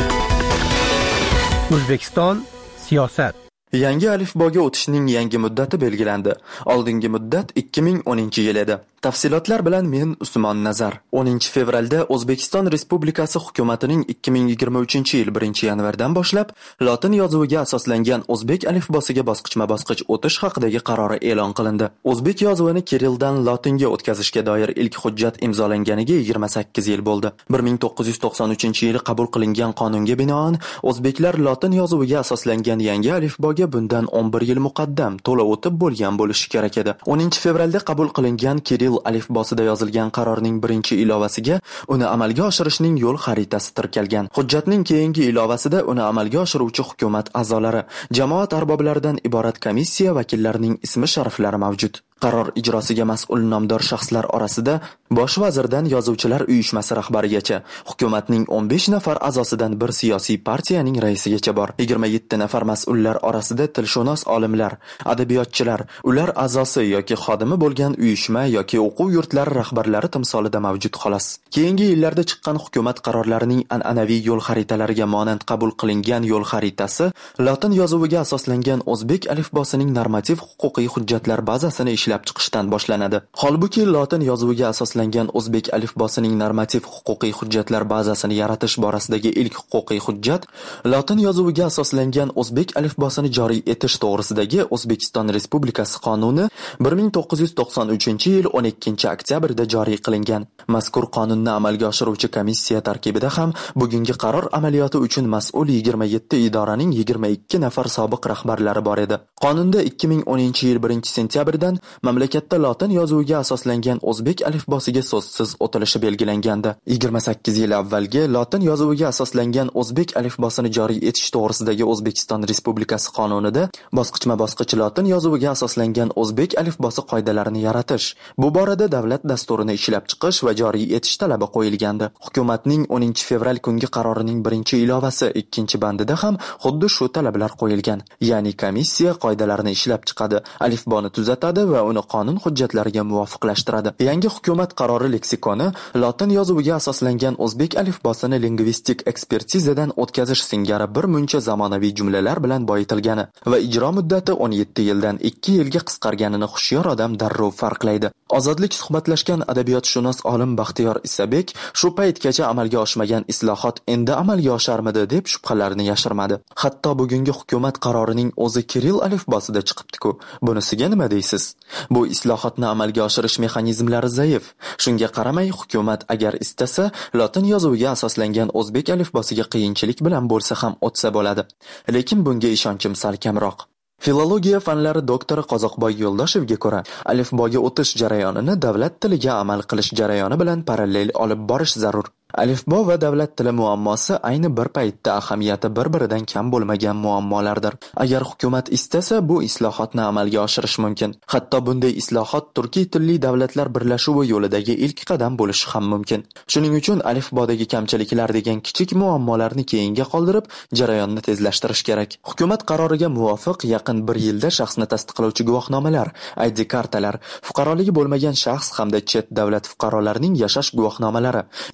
O'zbekiston siyosat. Yangi alifboga o'tishning yangi muddati belgilandi. Oldingi muddat ikki ming o'ninchi yil edi. Tafsilotlar bilan men Usmon Nazar. o'ninchi fevralda O'zbekiston Respublikasi hukumatining ikki ming yigirma uchinchi yil birinchi yanvardan boshlab lotin yozuviga asoslangan o'zbek alifbosiga bosqichma-bosqich o'tish haqidagi qarori e'lon qilindi. O'zbek yozuvini Kirilldan lotinga o'tkazishga doir ilk hujjat imzolanganiga yigirma sakkiz yil bo'ldi. bir ming to'qqiz yuz to'qson uchinchi yili qabul qilingan qonunga binoan o'zbeklar lotin yozuviga asoslangan yangi alifboga bundan o'n bir yil muqaddam to'la o'tib bo'lgan bo'lishi kerak edi. o'ninchi fevralda qabul qilingan Kirill alifbosida yozilgan qarorning birinchi ilovasiga uni amalga oshirishning yo'l xaritasi tirkalgan. Hujjatning keyingi ilovasida uni amalga oshiruvchi hukumat a'zolari, jamoat arboblaridan iborat komissiya vakillarining ismi shariflari mavjud. Qaror ijrosiga mas'ul nomdor shaxslar orasida bosh vazirdan yozuvchilar uyushmasi rahbarigacha, hukumatning o'n besh nafar a'zosidan bir siyosiy partiyaning raisigacha bor. yigirma yetti nafar mas'ullar orasida tilshunos olimlar, adabiyotchilar, ular a'zosi yoki xodimi bo'lgan uyushma yoki o'quv yurtlari rahbarlari timsolida mavjud xolos. Keyingi yillarda chiqqan hukumat qarorlarining an'anaviy yo'l xaritalariga monand qabul qilingan yo'l xaritasi lotin yozuviga asoslangan o'zbek alifbosining normativ huquqiy hujjatlar bazasini ishlab chiqishdan boshlanadi. Holbuki lotin yozuviga asoslangan o'zbek alifbosining normativ huquqiy hujjatlar bazasini yaratish borasidagi ilk huquqiy hujjat lotin yozuviga asoslangan o'zbek alifbosini joriy etish to'g'risidagi O'zbekiston Respublikasi qonuni bir ming to'qqiz yuz to'qson uchinchi yil o'n ikkinchi oktyabrda joriy qilingan. Mazkur qonunni amalga oshiruvchi komissiya tarkibida ham bugungi qaror amaliyoti uchun mas'ul yigirma yetti idoraning yigirma ikki nafar sobiq rahbarlari bor edi. Qonunda ikki ming o'ninchi yil birinchi sentyabrdan mamlakatda lotin yozuviga asoslangan o'zbek alifbosiga so'zsiz o'tilishi belgilangandi. yigirma sakkiz yil avvalgi lotin yozuviga asoslangan o'zbek alifbosini joriy etish to'g'risidagi O'zbekiston Respublikasi qonunida bosqichma-bosqich lotin yozuviga asoslangan o'zbek alifbosi qoidalarini yaratish, bu borada davlat dasturini ishlab chiqish va joriy etish talabi qo'yilgandi. Hukumatning o'ninchi fevral kungi qarorining birinchi ilovasi ikkinchi bandida ham xuddi shu talablar qo'yilgan. Ya'ni komissiya qoidalarni ishlab chiqadi, alifboni tuzatadi va uni qonun hujjatlariga muvofiqlashtiradi. Yangi hukumat qarori leksikoni lotin yozuviga asoslangan o'zbek alifbosini lingvistik ekspertizadan o'tkazish singari bir muncha zamonaviy jumlalar bilan boyitilgani va ijro muddati o'n yetti yildan ikki yilga qisqarganini hushyor odam darrov farqlaydi. Ozodlik suhbatlashgan adabiyotshunos olim Baxtiyor Isabek shu paytgacha amalga oshmagan islohot endi amalga osharmidi deb shubhalarini yashirmadi. Hatto bugungi hukumat qarorining o'zi Kirill alifbosida chiqibdi-ku. Bunisiga nima deysiz? Bu islohotni amalga oshirish mexanizmlari zaif. Shunga qaramay hukumat agar istasa lotin yozuviga asoslangan o'zbek alifbosiga qiyinchilik bilan bo'lsa ham o'tsa bo'ladi. Lekin bunga ishonchim sal kamroq. Filologiya fanlari doktori Qozoqboy Yo'ldoshevga ko'ra, alifboga o'tish jarayonini davlat tiliga amal qilish jarayoni bilan parallel olib borish zarur. Alifbo va davlat tili muammosi ayni bir paytda ahamiyati bir-biridan kam bo'lmagan muammolardir. Agar hukumat istasa, bu islohotni amalga oshirish mumkin. Hatto bunday islohot turkiy tilli davlatlar birlashuvi yo'lidagi ilk qadam bo'lishi ham mumkin. Shuning uchun alifbodagi kamchiliklar degan kichik muammolarni keyinga qoldirib, jarayonni tezlashtirish kerak. Hukumat qaroriga muvofiq yaqin bir yilda shaxsni tasdiqlovchi guvohnomalar, I D kartalar, fuqaroligi bo'lmagan shaxs hamda chet davlat fuqarolarining yashash guvohnomalari, ish qog'oz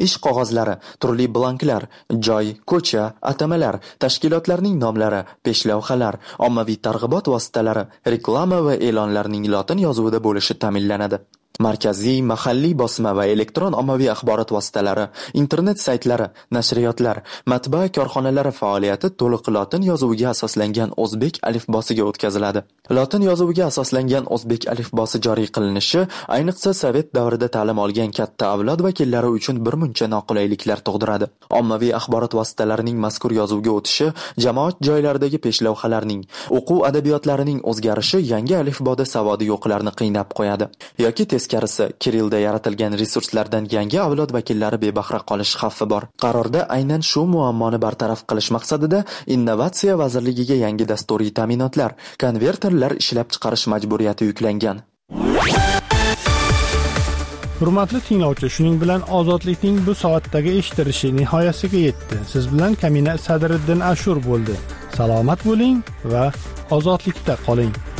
qog'ozlari, turli blanklar, joy, ko'cha, atamalar, tashkilotlarning nomlari, peshlavhalar, ommaviy targ'ibot vositalari, reklama va e'lonlarning lotin yozuvida bo'lishi ta'minlanadi. Markaziy, mahalliy bosma va elektron ommaviy axborot vositalari, internet saytlari, nashriyotlar, matbaa korxonalari faoliyati to'liq lotin yozuviga asoslangan o'zbek alifbosiga o'tkaziladi. Lotin yozuviga asoslangan o'zbek alifbosi joriy qilinishi, ayniqsa sovet davrida ta'lim olgan katta avlod vakillari uchun bir muncha noqulayliklar tug'diradi. Ommaviy axborot vositalarining mazkur yozuvga o'tishi, jamoat joylaridagi peshlavhalarning, o'quv adabiyotlarining o'zgarishi yangi alifboda savodi yo'qlarni qiynab qo'yadi. Yoki teskarisi, Kirillda yaratilgan resurslardan yangi avlod vakillari bebahra qolish xavfi bor. Qarorda aynan shu muammoni bartaraf qilish maqsadida Innovatsiya vazirligiga yangi dasturiy ta'minotlar, konverterlar ishlab chiqarish majburiyati yuklangan. Hurmatli tinglovchi, shuning bilan ozodlikning bu soatdagi eshitilishi nihoyasiga yetdi. Siz bilan Kamina Sadriddin Ashur bo'ldi. Salomat bo'ling va ozodlikda qoling.